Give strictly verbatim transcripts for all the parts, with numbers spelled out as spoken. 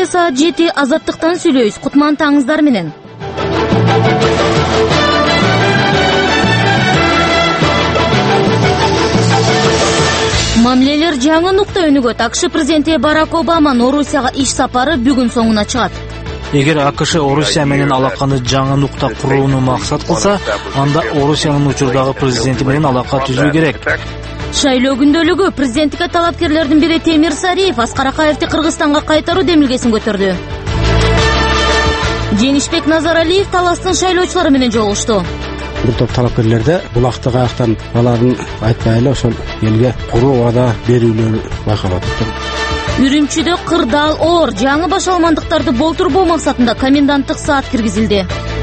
саат жети азаттыктан сүйлөйбүз. Кутман таңыңыздар менен. Мамилелер жаңы нукта өнүгөт. АКШ президенти Барак Обаманын Орусияга иш сапары бүгүн соңуна чыгат. Эгер АКШ Орусия менен алаканы жаңы нукта курууну максат кылса, анда Орусиянын учурдагы президенти менен алака түзүү керек. Шайлоо күндөлүгү президенттикке талапкерлердин бири Темир Сариев Аскар Акаевди Кыргызстанга кайтаруу демилгесин көтөрдү. Женишбек Назаралиев Таластын шайлоочулары менен жолугушту. Бир топ талапкерлерде булакты каяктан аларын айтпай эле ошол элге куруу вада берүүлөр байкалат. Үрүмчүдө кырдаал оор жаңы башаламандыктарды болтурбоо максатында коменданттык саат киргизилди.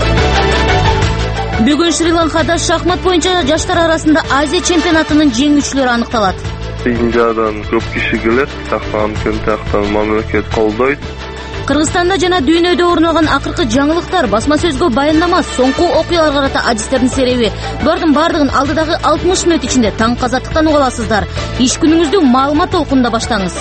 Бүгүн Шри-Ланкада шахмат боюнча жаштар арасында Азия чемпионатынын жеңүүчүлөрү аныкталат. Индиядан көп киши келет, тактан күн тактан мамлекет колдойт. Кыргызстанда жана дүйнөдө орун алган акыркы жаңылыктар, басма сөзгө баяндама, соңку окуяларга карата адистердин сереби. Булардын бардыгын алдыдагы алтымыш мүнөт ичинде таң казаттыктан уга аласыздар. Иш күнүңүздү маалымат толкунунда баштаңыз.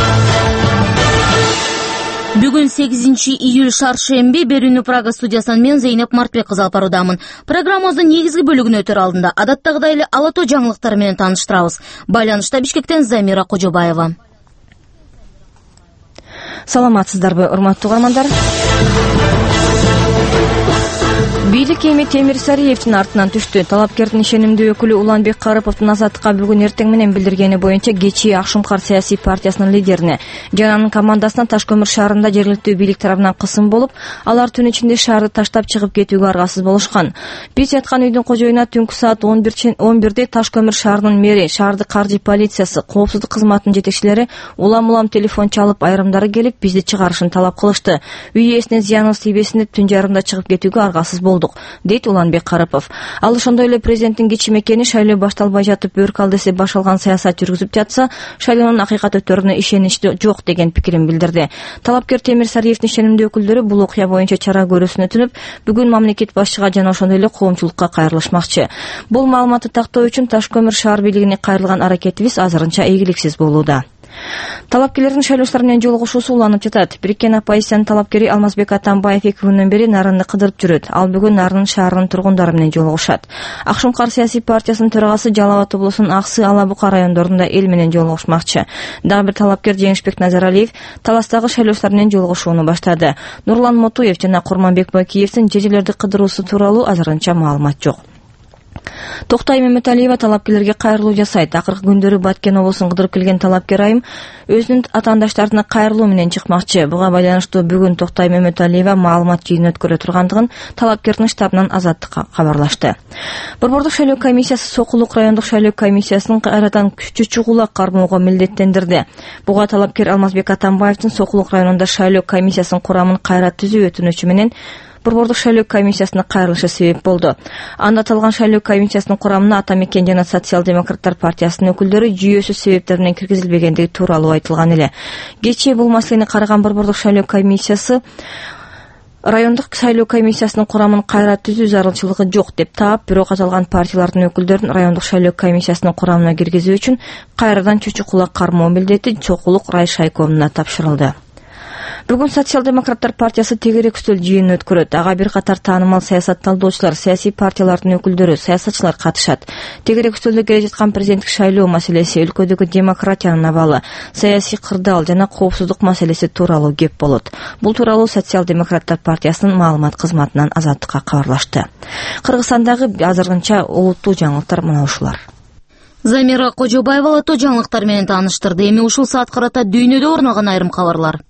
Бүгүн сегизинчи июль шаршемби берүүнү Прага студиясынан мен Зейнеп Мартбек кызы алып баруудамын. Программабыздын негизги бөлүгүн өтөр алдында адаттагыдай эле ала тоо жаңылыктар менен тааныштырабыз. Байланышта Бишкектен Замира Кожобаева. Саламатсыздарбы, урматтуу угармандар? Бийлик эми Темир Сариевдин артынан түштү. Талапкердин ишенимдүү өкүлү Уланбек Карыповдун Азаттыкка бүгүн эртең менен билдиргени боюнча кечээ Акшумкар саясий партиясынын лидерине жана анын командасына Таш көмүр шаарында жергиликтүү бийлик тарабынан кысым болуп, алар түн ичинде шаарды таштап чыгып кетүүгө аргасыз болушкан. Биз яткан үйдүн кожоюна түнкү саат он бирде Таш көмүр шаарынын мэри, шаардык каржы полициясы, коопсуздук кызматынын жетекчилери улам-улам телефон чалып, айрымдары келип бизди чыгарышын талап кылышты. Үй ээсине зыяныбыз тийбесин деп түн жарымда чыгып кетүүгө аргасыз болду, дейт Уланбек Карыпов. Ал ошондой эле президенттин кечими экени, шайлоо башталбай жатып өрк алды десе башалган саясат жүргүзүп жатса, шайлоонун акыйкат өтөрүнө ишеничти жок деген пикирин билдирди. Талапкер Темир Сариевдин ишенимдүү өкүлдөрү бул окуя боюнча чара көрүүсүнө өтүнүп, бүгүн мамлекет башчыга жана ошондой эле коомчулукка кайрылышмакчы. Бул маалыматты тактоо үчүн Таш көмүр шаар бийлигине кайрылган аракетибиз азырынча ийгиликсиз болууда. Талапкерлердин шайлоочулар менен жолугушуусу уланып жатат. Бириккен оппозициянын талапкери Алмазбек Атамбаев эки күндөн бери Нарынды кыдырып жүрөт. Ал бүгүн Нарын шаарынын тургундары менен жолугушат. Акшумкар саясий партиясынын төрагасы Жалал Абад облусунун Аксы, Ала Бука райондорунда эл менен жолугушмакчы. Дагы бир талапкер Женишбек Назаралиев Таластагы шайлоочулар менен жолугушууну баштады. Нурлан Мотуев жана Курманбек Бакиевдин жежелерди кыдыруусу тууралуу азырынча маалымат жок. Токтай Мөмөталиева талапкерлерге кайрылуу жасайт. Акыркы күндөрү Баткен облусун кыдырып келген талапкер айым өзүнүн атаандаштарына кайрылуу менен чыкмакчы. Буга байланыштуу бүгүн Токтай Мөмөталиева маалымат жыйынын өткөрө тургандыгын талапкердин штабынан Азаттыкка кабарлашты. Борбордук шайлоо комиссиясы Сокулук райондук шайлоо комиссиясынын кайрадан күчтүү чугулак кармоого милдеттендирди. Буга талапкер Алмазбек Атамбаевдин Сокулук районунда шайлоо комиссиясынын курамын кайра түзүү өтүнүчү менен Борбордук шайлоо комиссиясына кайрылышы себеп болду. Анда аталган шайлоо комиссиясынын курамына Ата Мекен жана Социал-демократтар партиясынын өкүлдөрү жүйөсүз себептер менен киргизилбегендиги тууралуу айтылган эле. Кечээ бул маселени караган Борбордук шайлоо комиссиясы райондук шайлоо комиссиясынын курамын кайра түзүү зарылчылыгы жок деп таап, бирок аталган партиялардын өкүлдөрүн райондук шайлоо комиссиясынын курамына киргизүү үчүн кайрадан чүчү кулак кармоо милдети Чокулук рай шайкомуна тапшырылды. Бүгүн Социал-демократтар партиясы тегерек үстөл жыйынын өткөрөт. Ага бир катар таанымал саясатталдоочулар, саясий партиялардын өкүлдөрү, саясатчылар катышат. Тегерек үстөлдө келе жаткан президенттик шайлоо маселеси, өлкөдөгү демократиянын абалы, саясий кырдаал жана коопсуздук маселеси тууралуу кеп болот. Бул тууралуу Социал-демократтар партиясынын маалымат кызматынан Азаттыкка кабарлашты. Кыргызстандагы азырынча улуттуу жаңылыктар мына ушулар. Замира Кожобаева ала тоо жаңылыктар менен тааныштырды. Эми ушул саат карата дүйнөдө орун алган айрым кабарлар.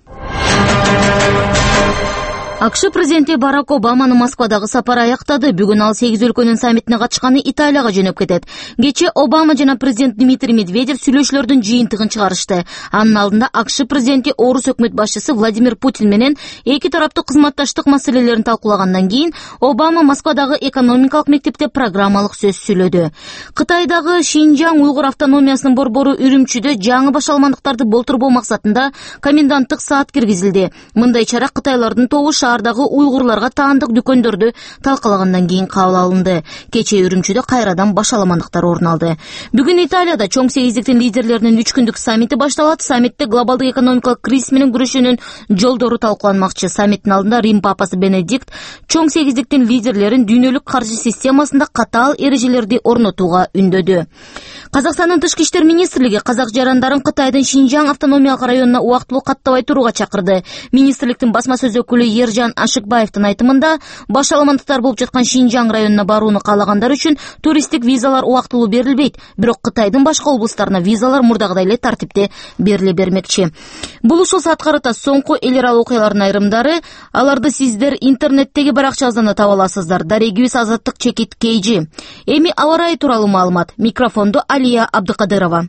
АКШ президенти Барак Обаманын Москвадагы сапары аяктады. Бүгүн ал сегиз өлкөнүн саммитине катышканы Италияга жөнөп кетет. Кечээ Обама жана президент Дмитрий Медведев сүйлөшүүлөрдүн жыйынтыгын чыгарышты. Анын алдында АКШ президенти Орус өкмөт башчысы Владимир Путин менен эки тараптуу кызматташтык маселелерин талкуулагандан кийин Обама Москвадагы экономикалык мектепте программалык сөз сүйлөдү. Кытайдагы Шинжаң уйгур автономиясынын борбору Үрүмчүдө жаңы башаламандыктарды болтурбоо максатында коменданттык саат киргизилди. Мындай чара кытайлардын тобу шаардагы уйгурларга таандык дүкөндөрдү талкалагандан кийин кабыл алынды. Кечээ Үрүмчүдө кайрадан башаламандыктар орун алды. Бүгүн Италияда чоң сегиздиктин лидерлеринин үч күндүк саммити башталат. Саммитте глобалдык экономикалык кризис менен күрөшүүнүн жолдору талкууланмакчы. Саммиттин алдында Рим папасы Бенедикт чоң сегиздиктин лидерлерин дүйнөлүк каржы системасында катаал эрежелерди орнотууга үндөдү. Казакстандын тышкы иштер министрлиги казак жарандарын Кытайдын Шинжаң автономиялык районуна убактылуу каттабай турууга чакырды. Министрликтин басма сөз өкүлү Ержан Ашыкбаевдин айтымында, башаламандыктар болуп жаткан Шинжаң районуна барууну каалагандар үчүн туристтик визалар убактылуу берилбейт, бирок Кытайдын башка облустарына визалар мурдагыдай эле тартипте бериле бермекчи. Бул ушул саат карата соңку эл аралык окуялардын айрымдары, аларды сиздер интернеттеги баракчабыздан таба аласыздар. Дарегибиз Азаттык Чекит Кейжи. Эми аба ырайы тууралуу маалымат. Микрофонду Алия Абдыкадырова.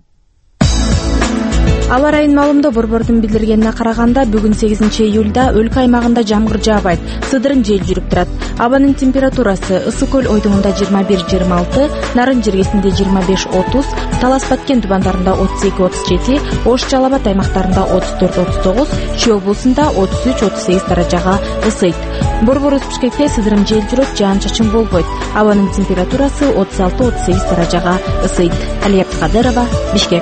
Аба ырайынын маалымында борбордун билдиргенине караганда, бүгүн сегизинчи июлда өлкө аймагында жамгыр жаабайт, сыдырын жел жүрүп турат. Абанын температурасы Ысык көл ойдуңунда жыйырма бир жыйырма алты, Нарын жергесинде жыйырма беш отуз, Талас Баткен тубандарында отуз эки отуз жети, Ош Жалал Абад аймактарында отуз төрт отуз тогуз, Чүй облусунда отуз үч отуз сегиз даражага ысыйт. Борборубуз Бишкекте сыдырым жел жүрөт, жаан-чачын болбойт. Абанын температурасы отуз алты отуз сегиз даражага ысыйт. Алия Абдыкадырова, Бишкек.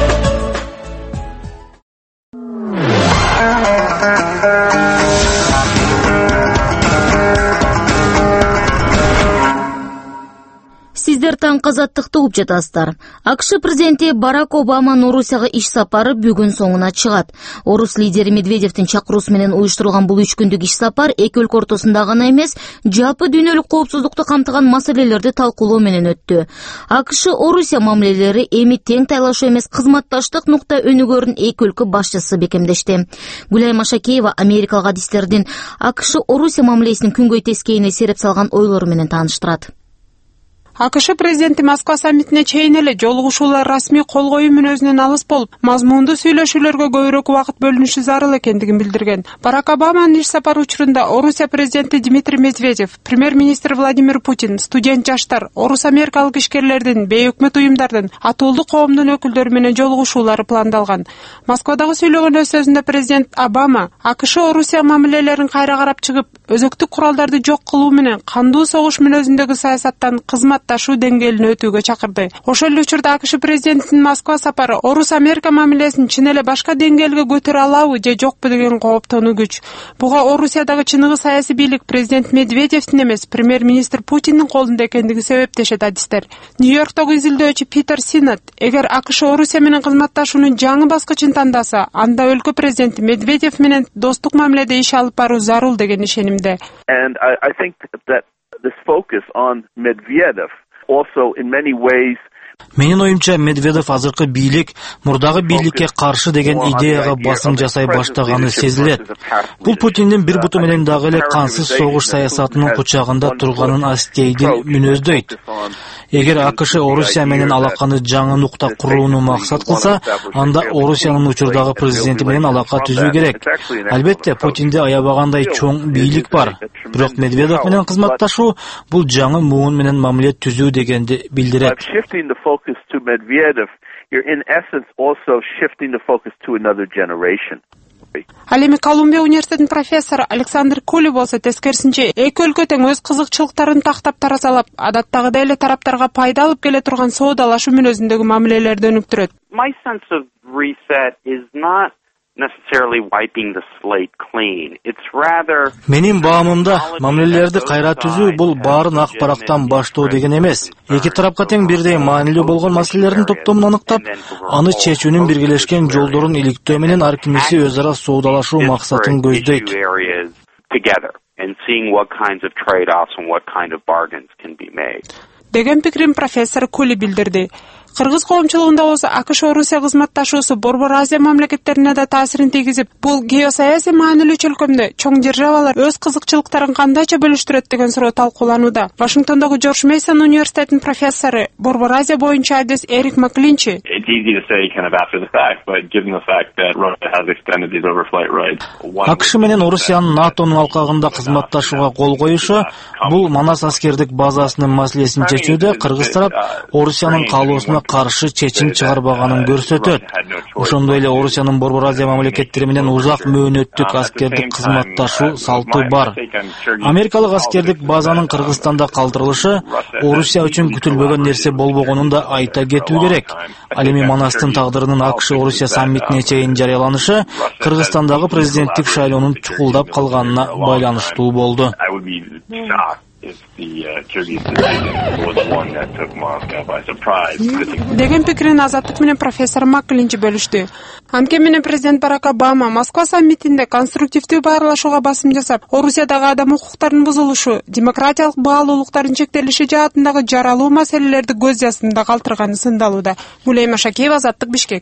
Сиздер таң казаттыкты угуп жатасыздар. АКШ президенти Барак Обаманын Орусияга иш сапары бүгүн соңуна чыгат. Орус лидери Медведевдин чакыруусу менен уюштурулган бул үч күндүк иш сапар эки өлкө ортосунда гана эмес, жалпы дүйнөлүк коопсуздукту камтыган маселелерди талкуулоо менен өттү. АКШ Орусия мамилелери эми тең тайлашуу эмес, кызматташтык нукта өнүгөрүн эки өлкө башчысы бекемдешти. Гүлай Машакеева америкалык адистердин АКШ Орусия мамилесинин күнгөй тескейине сереп салган ойлору менен тааныштырат. АКШ президенти Москва саммитине чейин эле жолугушуулар расмий кол коюу мүнөзүнөн алыс болуп, мазмундуу сүйлөшүүлөргө көбүрөөк убакыт бөлүнүшү зарыл экендигин билдирген. Барак Обаманын иш сапары учурунда Орусия президенти Дмитрий Медведев, премьер-министр Владимир Путин, студент жаштар, орус америкалык ишкерлердин, бейөкмөт уюмдардын, атуулдук коомдун өкүлдөрү менен жолугушуулары пландалган. Москвадагы сүйлөгөн өз сөзүндө президент Обама АКШ Орусия мамилелерин кайра карап чыгып, өзөктүк куралдарды жок кылуу менен кандуу согуш мүнөзүндөгү саясаттан кызмат ташуу деңгээлине өтүүгө чакырды. Ошол эле учурда АКШ президентинин Москва сапары Орус Америка мамилесин чын эле башка деңгээлге көтөрө алабы же жокпу деген кооптонуу күч. Буга Орусиядагы чыныгы саясий бийлик президент Медведевдин эмес, премьер-министр Путиндин колунда экендиги себептешет адистер. Нью-Йорктогу изилдөөчү Питер Синат, эгер АКШ Орусия менен кызматташуунун жаңы баскычын тандаса, анда өлкө президенти Медведев менен достук мамиледе иш алып баруу зарыл деген ишенимде. And I, I think that this focus on Medvedev also in many ways Менин оюмча, Медведев азыркы бийлик мурдагы бийликке каршы деген идеяга басым жасай баштаганы сезилет. Бул Путиндин бир буту менен дагы эле кансыз согуш саясатынын кучагында турганын астейдин мүнөздөйт. Эгер АКШ Орусия менен алаканы жаңы нукта курууну максат кылса, анда Орусиянын учурдагы президенти менен алака түзүү керек. Албетте, Путинде аябагандай чоң бийлик бар. Бирок Медведев менен кызматташуу бул жаңы муун менен мамиле түзүү дегенди билдирет. Focus to Medvedev, you're in essence also shifting the focus to another generation. Ал эми Колумбия университетинин профессору Александр Кули болсо тескерисинче эки өлкө тең өз кызыкчылыктарын тактап таразалап, адаттагыдай эле тараптарга пайда алып келе турган соодалашуу мүнөзүндөгү мамилелерди өнүктүрөт. My sense of reset is not necessarily wiping the slate clean. It's rather Менин баамымда мамилелерди кайра түзүү бул баарын ак барактан баштоо деген эмес. Эки тарапка тең бирдей маанилүү болгон маселелердин топтомун аныктап, аны чечүүнүн биргелешкен жолдорун иликтөө менен ар кимиси өз ара соодалашуу максатын көздөйт. Деген пикирин профессор Кули билдирди. Кыргыз коомчулугунда болсо АКШ Орусия кызматташуусу Борбор Азия мамлекеттерине да таасирин тийгизип, бул геосаясий маанилүү чөлкөмдө чоң державалар өз кызыкчылыктарын кандайча бөлүштүрөт деген суроо талкууланууда. Вашингтондогу Джордж Мейсон университетинин профессору, Борбор Азия боюнча адис Эрик Маклинчи. It easy to say kind of after the fact, but given the fact that Russia has extended these overflight rights. АКШ менен Орусиянын НАТОнун алкагында кызматташууга кол коюшу бул Манас аскердик базасынын маселесин чечүүдө кыргыз тарап Орусиянын каалоосуна каршы чечим чыгарбаганын көрсөтөт. Ошондой эле Орусиянын Борбор Азия мамлекеттери менен узак мөөнөттүк аскердик кызматташуу салты бар. Америкалык аскердик базанын Кыргызстанда калтырылышы Орусия үчүн күтүлбөгөн нерсе болбогонун да айта кетүү керек. Ал эми Манастын тагдырынын АКШ Орусия саммитине чейин жарыяланышы Кыргызстандагы президенттик шайлоонун чукулдап калганына байланыштуу болду. деген пикирин Азаттык менен профессор Макклинчи бөлүштү. Анткени менен президент Барак Обама Москва саммитинде конструктивдүү баарлашууга басым жасап, Орусиядагы адам укуктарынын бузулушу, демократиялык баалуулуктардын чектелиши жаатындагы жаралуу маселелерди көз астында калтырганы сындалууда. Гулейма Шакеева, Азаттык, Бишкек.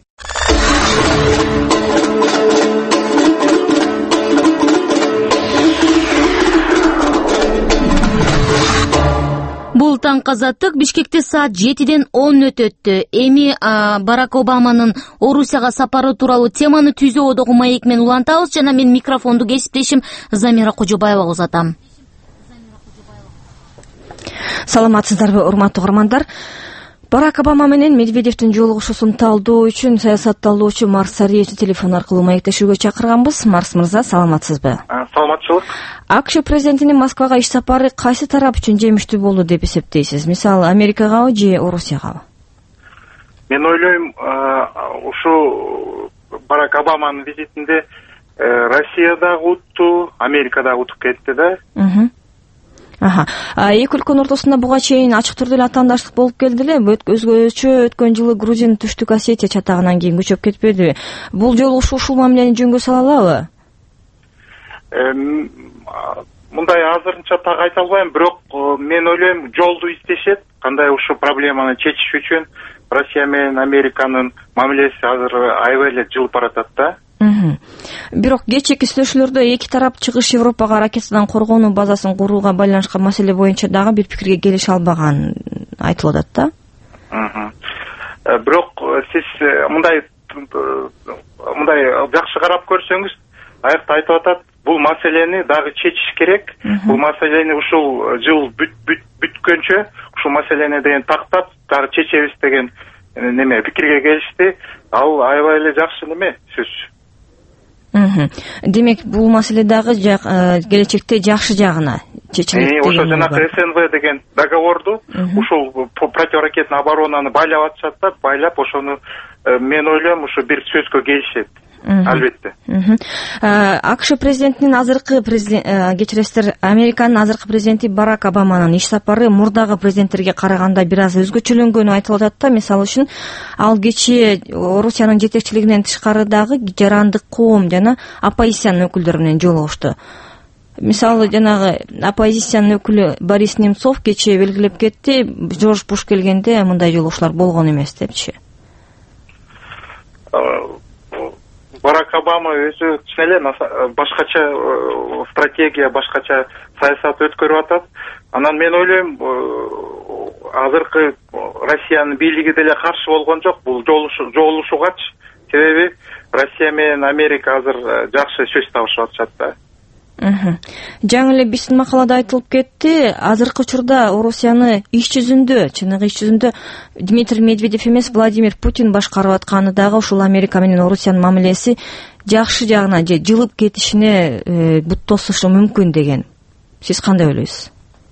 Бул таңкы Азаттык. Бишкекте саат жетиден он өтөттү. Эми Барак Обаманын Орусияга сапары тууралуу теманы Түзүү одогу маек менен улантабыз жана мен микрофонду кесиптешим Замира Кожобаевага узатам. Саламатсыздарбы, урматтуу угармандар? Барак Обама менен Медведевдин жолугушуусун талдоо үчүн саясатталуучу Марс Сариевди телефон аркылуу маектешүүгө чакырганбыз. Марс мырза, саламатсызбы? Саламатчылык. АКШ президентинин Москвага иш сапары кайсы тарап үчүн жемиштүү болду деп эсептейсиз? Мисалы, Америкагабы же Орусиягабы? Мен ойлойм, ушу Барак Обаманын визитинде Россиядагы утту, Америкадагы утуп кетти да. Аха. Эки өлкөнүн ортосунда буга чейин ачык түрдө эле атаандаштык болуп келди эле. Өзгөчө өткөн жылы Грузин Түштүк Осетия чатагынан кийин көчөп кетпеди. Бул жолугушуу ушул мамилени жөнгө сала алабы? Мындай азырынча так айта албайм, бирок мен ойлойм, жолду издешет. Кандай ушу проблеманы чечиш үчүн Россия менен Американын мамилеси азыр аябай эле жылып баратат да. Бирок кечээки сүйлөшүүлөрдө эки тарап чыгыш Европага ракетадан коргонуу базасын курууга байланышкан маселе боюнча дагы бир пикирге келише албаган айтылып атат да. Бирок сиз мындай мындай жакшы карап көрсөңүз, аякта айтып атат, бул маселени дагы чечиш керек. Бул маселени ушул жыл бүткөнчө ушул маселени деген тактап дагы чечебиз деген неме пикирге келишти. Ал аябай эле жакшы неме сөз. Демек, бул маселе дагы келечекте жакшы жагына чечилет деген. Ошо жанагы эс эн вэ деген договорду ушул противоракетный оборонаны байлап атышат да, байлап ошону мен ойлойм, ушу бир сөзгө келишет. Албетте. АКШ президентинин азыркы кечиресиздер, Американын азыркы президенти Барак Обаманын иш сапары мурдагы президенттерге караганда бир аз өзгөчөлөнгөнү айтылып атат да. Мисалы үчүн, ал кечээ Орусиянын жетекчилигинен тышкарыдагы жарандык коом жана оппозициянын өкүлдөрү менен жолугушту. Мисалы, жанагы оппозициянын өкүлү Борис Немцов кечээ белгилеп кетти, Жорж Буш келгенде мындай жолугушуулар болгон эмес депчи. Барак Обама өзү чын эле башкача стратегия, башкача саясат өткөрүп атат. Анан мен ойлойм, азыркы Россиянын бийлиги деле каршы болгон жок бул жолугушуугачы. Себеби Россия менен Америка азыр жакшы сөз табышып атышат да. Жаңы эле биздин макалада айтылып кетти, азыркы учурда Орусияны иш жүзүндө, чыныгы иш жүзүндө Дмитрий Медведев эмес, Владимир Путин башкарып атканы дагы ушул Америка менен Орусиянын мамилеси жакшы жагына же жылып кетишине бут тосушу мүмкүн деген. Сиз кандай ойлойсуз?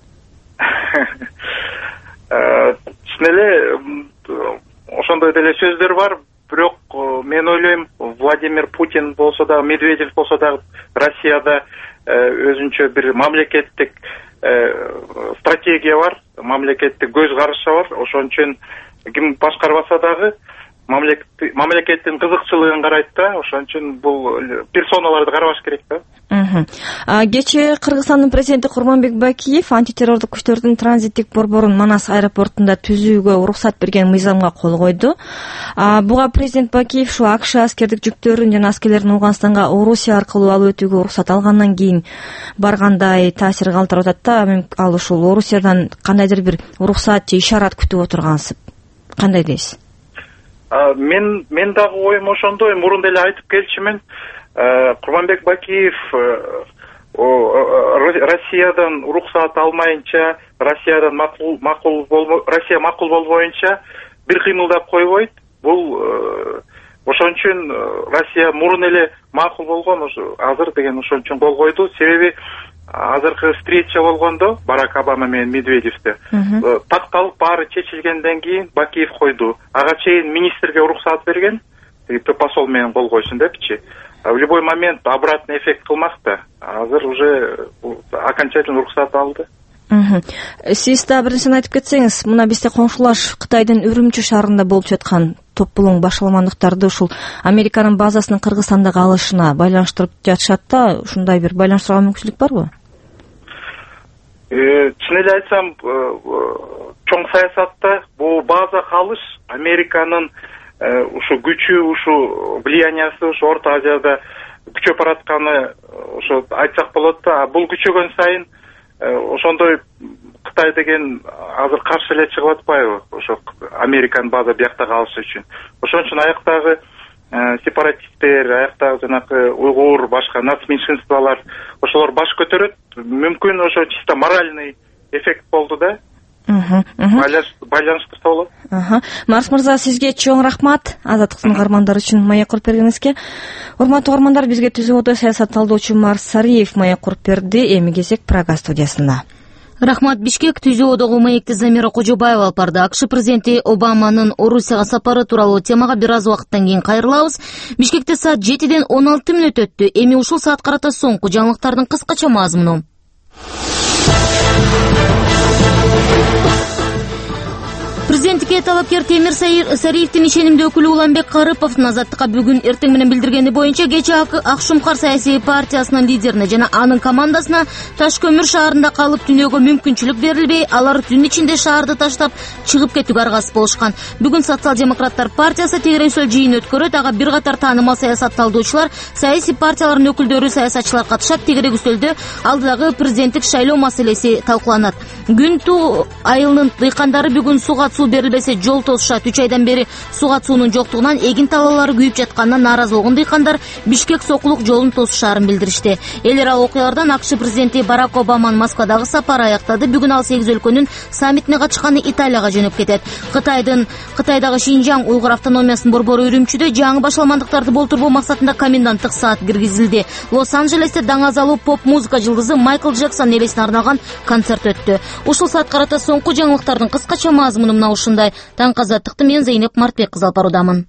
Чын эле ошондой деле сөздөр бар. Бирок мен ойлойм, Владимир Путин болсо да, Медведев болсо да Россияда өзүнчө бир мамлекеттик стратегия бар, мамлекеттик көз карашы бар. Ошон үчүн ким башкарбаса дагы мамлекеттин кызыкчылыгын карайт да. Ошон үчүн бул персоналарды карабаш керек да. Кечээ Кыргызстандын президенти Курманбек Бакиев антитеррорлук күчтөрдүн транзиттик борборун Манас аэропортунда түзүүгө уруксат берген мыйзамга кол койду. Буга президент Бакиев ушул АКШ аскердик жүктөрүн жана аскерлерин Ауганстанга Орусия аркылуу алып өтүүгө уруксат алгандан кийин баргандай таасир калтырып атат да. Ал ушул Орусиядан кандайдыр бир уруксат же ишарат күтүп отургансып. Кандай дейсиз? мен мен дагы оюм ошондой. Мурун деле айтып келчүмүн. Курманбек Бакиев Россиядан уруксаат алмайынча, Россиядан макул макул болбой, Россия макул болбоюнча бир кыймылдап койбойт. Бул ошон үчүн Россия мурун эле макул болгон, ошо азыр деген ошон үчүн кол койду. Себеби азыркы встреча болгондо Барак Обама менен Медведевде такталып баары чечилгенден кийин Бакиев койду. Ага чейин министрге уруксаат берген, посол менен кол койсун депчи. В любой момент обратный эффект кылмак да. Азыр уже окончательно уруксаат алды. Сиз да биринчиден айтып кетсеңиз, мына бизде коңшулаш Кытайдын Үрүмчү шаарында болуп жаткан топ-булуң башаламандыктарды ушул Американын базасынын Кыргызстандагы алышына байланыштырып жатышат да, ушундай бир байланыштырууга мүмкүнчүлүк барбы? Чын эле айтсам, чоң саясатта бул база калыш Американын ушу күчү, ушу влияниясы ушу Орто Азияда күчөп баратканы ошо айтсак болот да. Бул күчөгөн сайын ошондой Кытай деген азыр каршы эле чыгып атпайбы? Ошо Американын база биякта калышы үчүн. Ошон үчүн аяктагы сепаратисттер, аяктагы жанакы уйгур, башка нацменьшинстволор ошолор баш көтөрөт. Мүмкүн ошо чисто моральный эффект болду да. Байланыштырса болот. Марс мырза, сизге чоң рахмат Азаттыктын каармандары үчүн маек куруп бергениңизге. Урматтуу каармандар, бизге түзүүдө саясат талдоочу Марс Сариев маек куруп берди. Эми кезек Прага студиясында. Рахмат. Бишкек түзүүдөгү маекти Замира Кожобаева алып барды. АКШ президенти Обаманын Орусияга сапары тууралуу темага бир аз убакыттан кийин кайрылабыз. Бишкекте саат жетиден он алты мүнөт өттү. Эми ушул саат карата соңку жаңылыктардын кыскача мазмуну. Президенттикке талапкер Темир Сариевдин ишенимдүү өкүлү Уланбек Карыповдун Азаттыкка бүгүн эртең менен билдиргени боюнча, кече Ак Шумкар саясий партиясынын лидерине жана анын командасына Таш көмүр шаарында калып түнөөгө мүмкүнчүлүк берилбей, алар түн ичинде шаарды таштап чыгып кетүүгө аргасыз болушкан. Бүгүн Социал-демократтар партиясы тегересөл жыйын өткөрөт. Ага бир катар таанымал саясат талдоочулар, саясий партиялардын өкүлдөрү, саясатчылар катышат. Тегерек үстөлдө алдыдагы президенттик шайлоо маселеси талкууланат. Күн туу айылынын дыйкандары бүгүн суга суу берилбесе жол тосушат. үч айдан бери суга суунун жоктугунан эгин талаалары күйүп жатканына нааразы болгон дыйкандар Бишкек Сокулук жолун тосушаарын билдиришти. Эл аралык окуялардан АКШ президенти Барак Обаманын Москвадагы сапары аяктады. Бүгүн ал сегиз өлкөнүн саммитине катышканы Италияга жөнөп кетет. Кытайдын Кытайдагы Шинжаң уйгур автономиясынын борбору Үрүмчүдө жаңы башаламандыктарды болтурбоо максатында коменданттык саат киргизилди. Лос-Анджелесте даңазалуу поп музыка жылдызы Майкл Джексон элесине арналган концерт өттү. Ушул саат карата соңку жаңылыктардын кыскача мазмуну мына ушундай. Таңкы Азаттыкты мен Зейнеп Мартбек кызы алып баруудамын.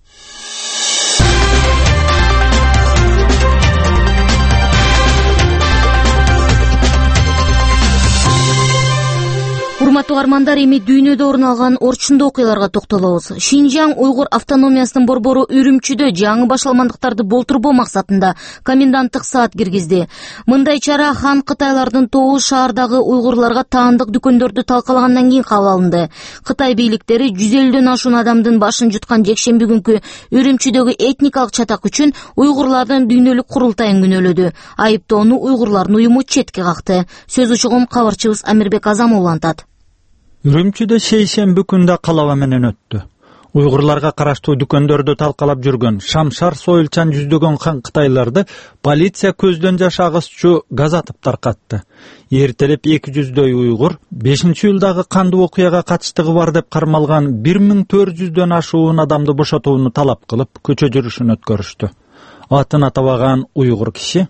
Урматтуу каармандар, эми дүйнөдө орун алган орчундуу окуяларга токтолобуз. Шинжаң уйгур автономиясынын борбору Үрүмчүдө жаңы башаламандыктарды болтурбоо максатында коменданттык саат киргизди. Мындай чара хан Кытайлардын тобу шаардагы уйгурларга таандык дүкөндөрдү талкалагандан кийин кабыл алынды. Кытай бийликтери жүз элүүдөн ашуун адамдын башын жуткан жекшемби күнкү Үрүмчүдөгү этникалык чатак үчүн уйгурлардын дүйнөлүк курултайын күнөөлөдү. Айыптоону уйгурлардын уюму четке какты. Сөз учугун кабарчыбыз Амирбек Азамов антат. Үрүмчүдө шейшемби күндө калаба менен өттү. Уйгурларга караштуу дүкөндөрдү талкалап жүргөн шамшар союлчан жүздөгөн хан кытайларды полиция көздөн жаш агызчу газ атып таркатты. Эртелеп эки жүздөй уйгур бешинчи июлдагы кандуу окуяга катыштыгы бар деп кармалган бир миң төрт жүздөн ашуун адамды бошотууну талап кылып көчө жүрүшүн өткөрүштү. Атын атабаган уйгур киши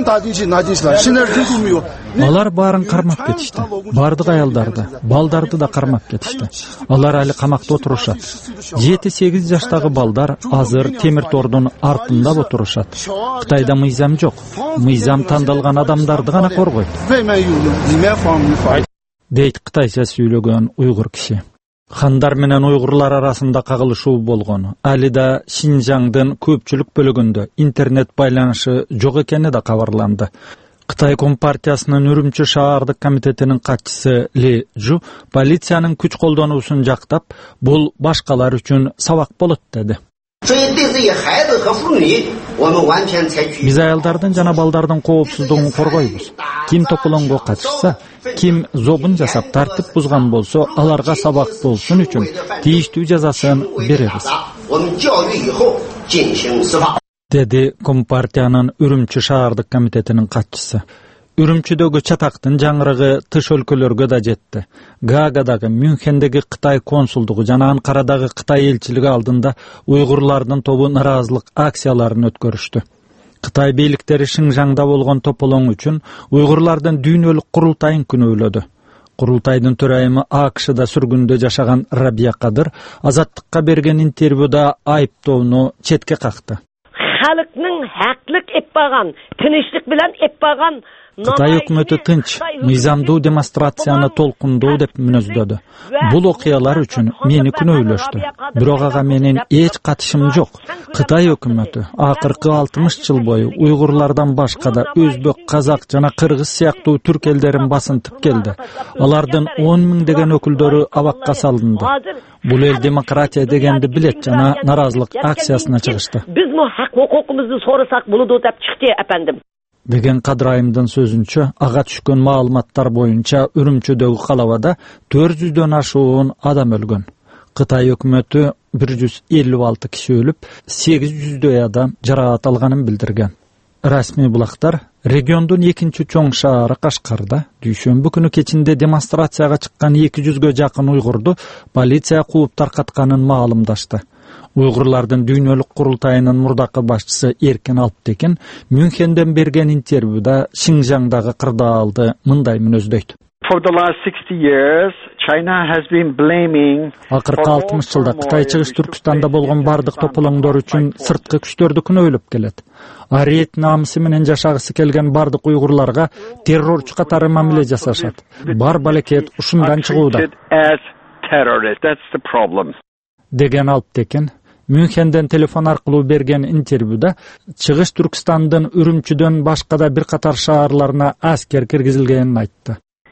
алар баарын кармап кетишти. Бардык аялдарды, балдарды да кармап кетишти. Алар али камакта отурушат. жети сегиз жаштагы балдар азыр темир тордун артында отурушат. Кытайда мыйзам жок. Мыйзам тандалган адамдарды гана коргойт. Дейт кытайча сүйлөгөн уйгур киши. Хандар менен уйгурлар арасында кагылышуу болгон. Али да Шинжаңдын көпчүлүк бөлүгүндө интернет байланышы жок экени да кабарланды. Кытай Компартиясынын Үрүмчү шаардык комитетинин катчысы Ли Жу полициянын күч колдонуусун жактап, бул башкалар үчүн сабак болот деди. Биз аялдардын жана балдардын коопсуздугун коргойбуз. Ким тополоңго катышса, ким зобун жасап тартип бузган болсо, аларга сабак болсун үчүн тийиштүү жазасын беребиз. Деди Компартиянын Үрүмчү шаардык комитетинин катчысы. Үрүмчүдөгү чатактын жаңырыгы тыш өлкөлөргө да жетти. Гаагадагы, Мюнхендеги Кытай консулдугу жана Анкарадагы Кытай элчилиги алдында уйгурлардын тобу наразылык акцияларын өткөрүштү. Кытай бийликтери Шинжаңда болгон тополоң үчүн уйгурлардын дүйнөлүк курултайын күнөөлөдү. Курултайдын төрайымы АКШда сүргүндө жашаган Рабия Кадыр Азаттыкка берген интервьюда айыптоону четке какты. Халыктын хаклык эппаган, тынычтык менен эппаган Кытай өкмөтү тынч, мыйзамдуу демонстрацияны толкундуу деп мүнөздөдү. Бул окуялар үчүн мени күнөөлөштү. Бирок ага менин эч катышым жок. Кытай өкмөтү акыркы алтымыш жыл бою уйгурлардан башка да өзбек, казак жана кыргыз сыяктуу түрк элдерин басынтып келди. Алардын он миңдеген өкүлдөрү абакка салынды. Бул эл демократия дегенди билет жана наразылык акциясына чыгышты. Биз мо хак укугубузду сурасак болот деп чыкты, эпендим. Деген Кадрайымдын сөзүнчө, ага түшкөн маалыматтар боюнча Үрүмчүдөгү калабада төрт жүздөн ашуун адам өлгөн. Кытай өкмөтү бир жүз элүү алты киши өлүп, сегиз жүздөй адам жараат алганын билдирген. Расмий булактар региондун экинчи чоң шаары Кашкарда дүйшөмбү күнү кечинде демонстрацияга чыккан эки жүзгө жакын уйгурду полиция кууп таркатканын маалымдашты. Уйгурлардын дүйнөлүк курултайынын мурдакы башчысы Эркен Алптеkin Мюнхенден берген интервьюда Шинжаңдагы кырдаалды мындай мүнөздөйт. Акыркы алтымыш жылда Кытай чыгыш Түркүстанда болгон бардык тополоңдор үчүн сырткы күчтөрдү күнөөлөп келет. Ариет намысы менен жашагысы келген бардык уйгурларга террорчу катары мамиле жасашат. Бар балекет ушундан чыгууда. Деген Алптеkin Мюнхенден телефон аркылуу берген интервьюда чыгыш Түркстандын Үрүмчүдөн башка да бир катар шаарларына аскер киргизилгенин айтты.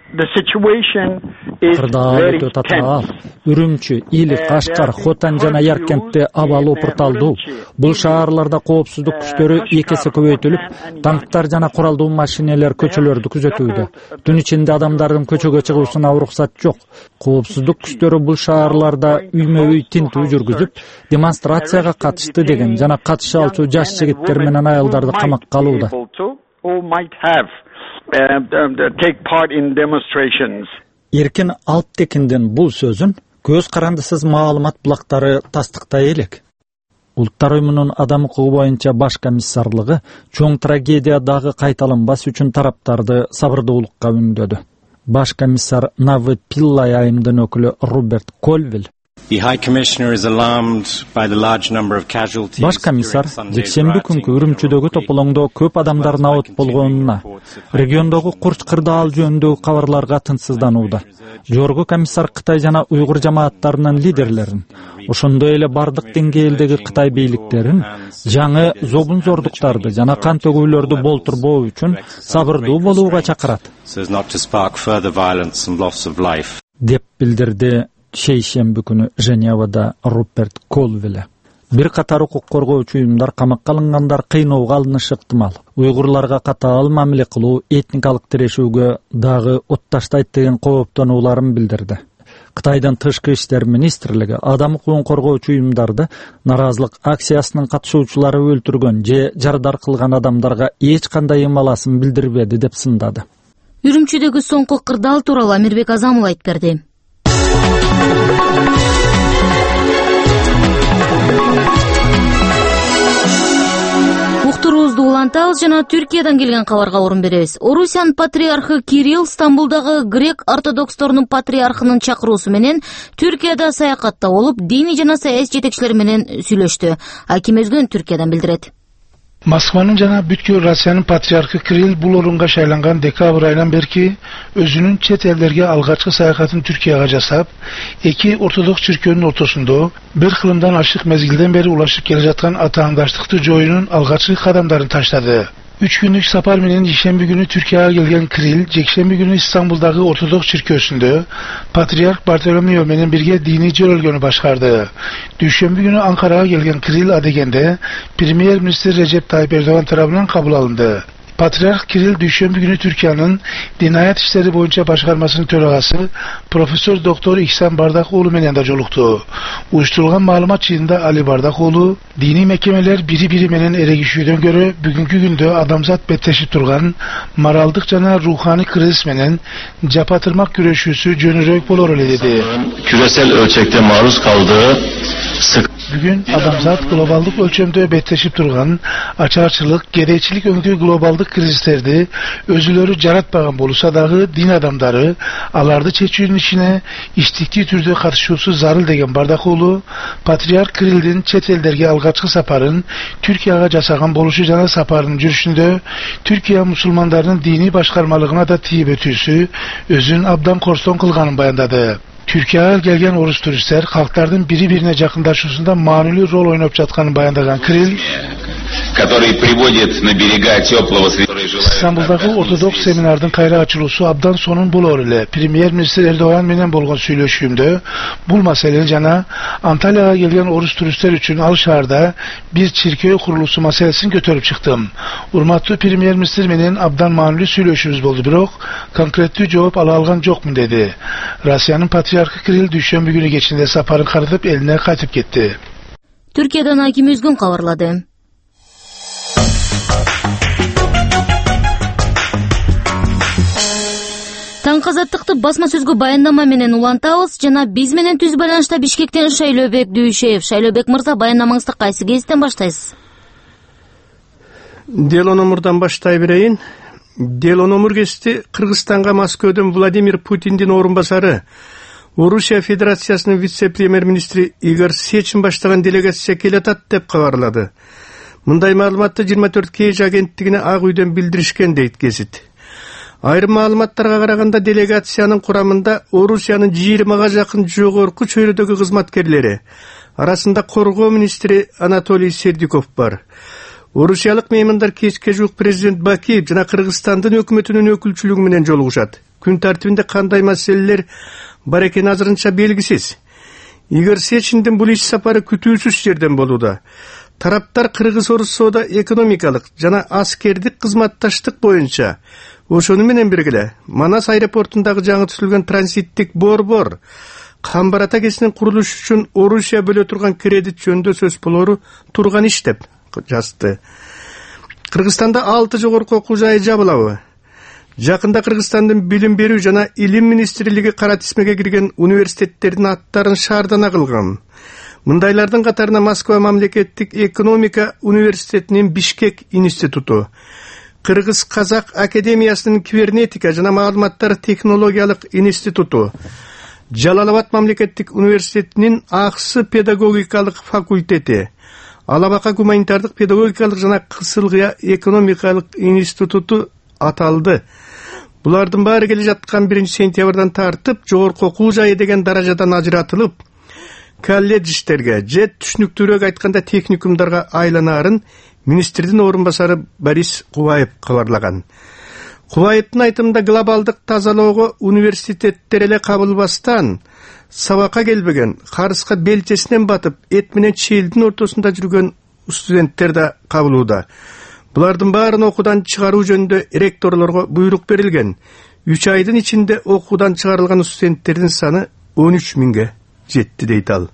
Кырдаал өтө татаал. Үрүмчү, Или, Кашкар, Хотан жана Яркентте абал опурталдуу. Бул шаарларда коопсуздук күчтөрү эки эсе көбөйтүлүп, танктар жана куралдуу машинелер көчөлөрдү күзөтүүдө. Түн ичинде адамдардын көчөгө чыгуусуна уруксат жок. Коопсуздук күчтөрү бул шаарларда үймө-үй тинтүү жүргүзүп, демонстрацияга катышты деген жана катыша алчу жаш жигиттер менен аялдарды камакка алууда. Эркен Алптекиндин бул сөзүн көз карандысыз маалымат булактары тастыктай элек. Улуттар уюмунун адам укугу боюнча баш комиссарлыгы чоң трагедия дагы кайталанбас үчүн тараптарды сабырдуулукка үндөдү. Баш комиссар Навы Пиллай айымдын өкүлү Роберт Колвилл Баш комиссар жекшемби күнкү Үрүмчүдөгү тополоңдо көп адамдардын абот болгонуна, региондогу курч кырдаал жөнүндөгү кабарларга тынчсызданууда. Жогорку комиссар Кытай жана уйгур жамааттарынын лидерлерин, ошондой эле бардык деңгээлдеги Кытай бийликтерин жаңы зобун-зордуктарды жана кан төгүүлөрдү болтурбоо үчүн сабырдуу болууга чакырат, деп билдирди шейшемби күнү Женевада Руперт Колвилл. Бир катар укук коргоочу уюмдар камакка алынгандар кыйноого алынышы ыктымал. Уйгурларга катаал мамиле кылуу этникалык тирешүүгө дагы от таштайт деген кооптонууларын билдирди. Кытайдын тышкы иштер министрлиги адам укугун коргоочу уюмдарды наразылык акциясынын катышуучулары өлтүргөн же жардар кылган адамдарга эч кандай ымаласын билдирбеди деп сындады. Үрүмчүдөгү соңку кырдаал тууралуу Амирбек Азамов айтып берди. Уктуруубузду улантабыз жана Түркиядан келген кабарга орун беребиз. Орусиянын патриархы Кирилл Стамбулдагы грек ортодоксторунун патриархынын чакыруусу менен Түркияда саякатта болуп, диний жана саясий жетекчилер менен сүйлөштү. Аким Өзгөн Түркиядан билдирет. Москванын жана бүткүл Россиянын патриархы Кирилл бул орунга шайланган декабрь айынан берки өзүнүн чет элдерге алгачкы саякатын Түркияга жасап, эки ортодокс чиркөөнүн ортосунда бир кылымдан ашык мезгилден бери улашып келе жаткан атаандаштыкты жоюунун алгачкы кадамдарын таштады. Üç günlük sapar menen Jişembi günü Türkiye'ye gelgen Kiril, Jekşembi günü İstanbul'daki Ortodoks Çirközü'nde Patriark Bartolomeo menen birge dini jörölgönü başkardı. Düşembi günü Ankara'ya gelgen Kiril adegende Premier Minister Recep Tayyip Erdoğan tarafından kabul alındı. Patriark Kiril düşembi günü Türkiye'nin Dinayet İşleri boyunca başkarmasının töragası Profesör Doktor İhsan Bardakoğlu menen da joluktu. Uyuşturulgan malumat çiğinde Ali Bardakoğlu, dini mehkemeler biri biri menen eregişüydön göre bugünkü günde adamzat betleşip turgan maraldık jana ruhani kriz menen japatırmak güreşüsü jönürök bolor ele dedi. Küresel ölçekte maruz kaldığı sık Bugün adamzat globallık ölçümde betleşip turgan açarçılık, gereçilik öngdüğü globallık krizlerdi özülörü jaratpagan bolusa dağı din adamları alardı çeçüğünün içine iştikti türde katışusu zarıl degen Bardakoğlu, Patriark Kirildin çet elderge algaçkı saparın Türkiye'ye jasagan boluşu jana saparının жүрüşünde Türkiye musulmanlarının dini başkarmalığına da tiyip ötüsü özün abdan korston kılganın bayandadı. Türkiye'ye gelgen Orus turistler halklardan biri birine jakındaşusunda manuli rol oynap жатканын bayandagan Kiril, İstanbul'daki Ortodoks seminardın kayra açılışı abdan sonun bulor ile Premier Minister Erdoğan menen bolgon süйлöşümde bul maseleni jana Antalya'ya gelgen Orus turistler üçün al şaharda bir çirköy kurulusu meselesini götürüp çıktım. Urmatlı Premier Minister menen abdan manuli süйлöşümüz boldu birok konkretli cevap ala algan jokmun dedi. Rusya'nın Patriarkı Kiril düşembi günü geçinde saparın karıtıp eline kaytıp gitti. Türkiye'den Hakim Üzgün kavarladı. Таңкы азаттыкты басма сөзгө баяндама менен улантабыз жана биз менен түз байланышта Бишкектен Шайлообек Дүйшеев. Шайлообек мырза, баяндамаңызды кайсы кезден баштайсыз? Делономурдан баштай берейин. Делономур кести Кыргызстанга Москвадан Владимир Путиндин орун басары, Орусия Федерациясынын вице-премьер-министри Игорь Сечин баштаган делегация келатат деп кабарлады. Мындай маалыматты жыйырма төрт кей агенттигине Ак үйдөн билдиришкен дейт гезит. Айрым маалыматтарга караганда делегациянын курамында Орусиянын жыйырмага жакын жогорку чөйрөдөгү кызматкерлери, арасында коргоо министри Анатолий Сердюков бар. Орусиялык меймандар кечке жуук президент Бакиев жана Кыргызстандын өкмөтүнүн өкүлчүлүгү менен жолугушат. Күн тартибинде кандай маселелер бар экени азырынча белгисиз. Игорь Сечиндин бул иш сапары күтүүсүз жерден болууда. Тараптар Кыргыз-Орус соода экономикалык жана аскердик кызматташтык боюнча ошону менен бирге Манас аэропортундагы жаңы түзүлгөн транзиттик борбор Камбар ата кесинин курулушу үчүн Орусия бөлө турган кредит жөнүндө сөз болору турган иш деп жазды. Кыргызстанда алты жогорку окуу жайы жабылабы? Жакында Кыргызстандын билим берүү жана илим министрлиги кара тизмеге кирген университеттердин аттарын шаардана кылган. Мындайлардын катарына Москва мамлекеттик экономика университетинин Бишкек институту, Кыргыз-Казак академиясынын кибернетика жана маалыматтар технологиялык институту, Жалалабад мамлекеттик университетинин Аксы педагогикалык факультети, Алабака гуманитардык педагогикалык жана Кысылгыя экономикалык институту аталды. Булардын баары келе жаткан биринчи сентябрдан тартып жогорку окуу жайы деген даражадан ажыратылып, колледждерге же түшүнүктүүрөөк айтканда техникумдарга айланаарын министрдин орун басары Борис Кубаев кабарлаган. Кубаевдин айтымында глобалдык тазалоого университеттер эле кабылбастан сабакка келбеген, карызга белчесинен батып, эт менен челдин ортосунда жүргөн студенттер да кабылууда. Булардын баарын окуудан чыгаруу жөнүндө ректорлорго буйрук берилген. үч айдын ичинде окуудан чыгарылган студенттердин саны он үч миңге жетти дейт ал.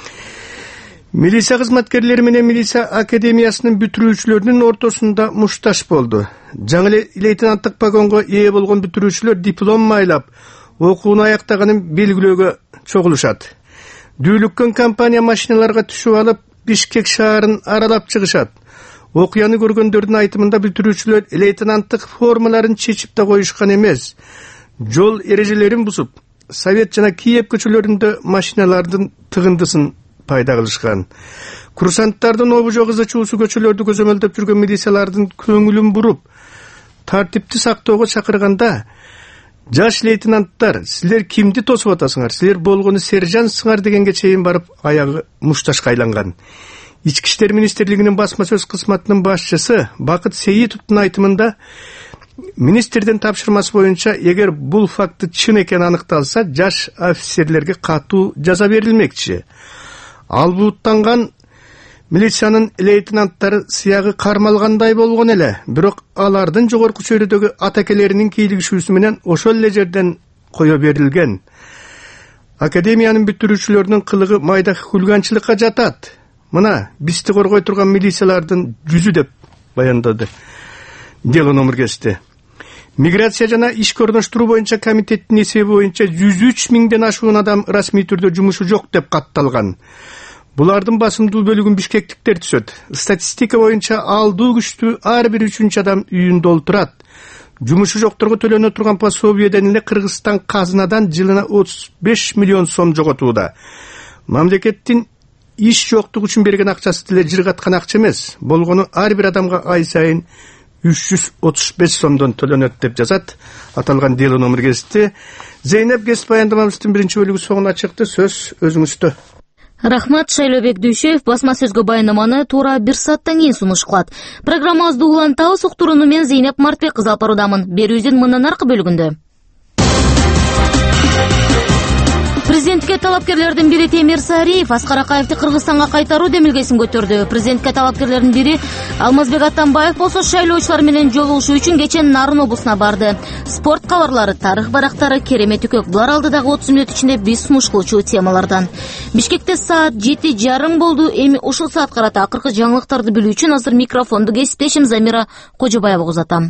Милиция кызматкерлери менен милиция академиясынын бүтүрүүчүлөрүнүн ортосунда мушташ болду. Жаңы лейтенанттык погонго ээ болгон бүтүрүүчүлөр диплом майлап, окууну аяктаганын белгилөөгө чогулушат. Дүүлүккөн компания машиналарга түшүп алып, Бишкек шаарын аралап чыгышат. Окуяны көргөндөрдүн айтымында бүтүрүүчүлөр лейтенанттык формаларын чечип да коюшкан эмес. Жол эрежелерин бузуп, Совет жана Киев көчөлөрүндө машиналардын тыгындысын пайда кылышкан. Курсанттардын обужо кызычуусу көчөлөрдү көзөмөлдөп жүргөн милициялардын көңүлүн буруп, тартипти сактоого чакырганда, жаш лейтенанттар, силер кимди тосуп атасыңар, силер болгону сержантсыңар дегенге чейин барып аягы мушташка айланган. Ички иштер министрлигинин басма сөз кызматынын башчысы Бакыт Сейитовдун айтымында министрдин тапшырмасы боюнча эгер бул факты чын экени аныкталса, жаш офицерлерге катуу жаза берилмекчи. Ал булуттанган милициянын лейтенанттары сыягы кармалгандай болгон эле, бирок алардын жогорку чөйрөдөгү атакелеринин кийлигишүүсү менен ошол эле жерден кое берилген. Академиянын бүтүрүүчүлөрүнүн кылыгы майда хулиганчылыкка жатат. Мына бизди коргой турган милициялардын жүзү деп баяндады дело номер кести. Миграция жана ишке орноштуруу боюнча комитеттин эсеби боюнча жүз үч миңден ашуун адам расмий түрдө жумушу жок деп катталган. Булардын басымдуу бөлүгүн бишкектиктер түзөт. Статистика боюнча алдуу күчтүү ар бир үчүнчү адам үйүндө олтурат. Жумушу жокторго төлөнө турган пособиеден эле Кыргызстан казынадан жылына отуз беш миллион сом жоготууда. Мамлекеттин иш жоктугу үчүн берген акчасы деле жыргаткан акча эмес. Болгону ар бир адамга ай сайын үч жүз отуз беш сомдон төлөнөт деп жазат аталган дело номер кести. Зейнеп Гес баяндамабыздын биринчи бөлүгү соңуна чыкты. Сөз өзүңүздө. Рахмат, Шайлобек Дүйшев басма сөзгө баяндаманы туура бир сааттан кийин сунуш кылат. Программабызды улантабыз, уктурууну мен Зейнеп Мартбек кызы алып баруудамын. Берүүбүздүн мындан аркы бөлүгүндө Президентке талапкерлердин бири Темир Сариев Аскар Акаевди Кыргызстанга кайтаруу демилгесин көтөрдү. Президентке талапкерлердин бири Алмазбек Атамбаев болсо шайлоочулар менен жолугушуу үчүн кечээ Нарын облусуна барды. Спорт кабарлары, тарых барактары, керемети көп. Булар алдыдагы отуз мүнөт ичинде биз сунуш кылчу темалардан. Бишкекте саат жети жарым болду. Эми ушул саатка карата акыркы жаңылыктарды билүү үчүн азыр микрофонду кесиптешим Замира Кожобаевага узатам.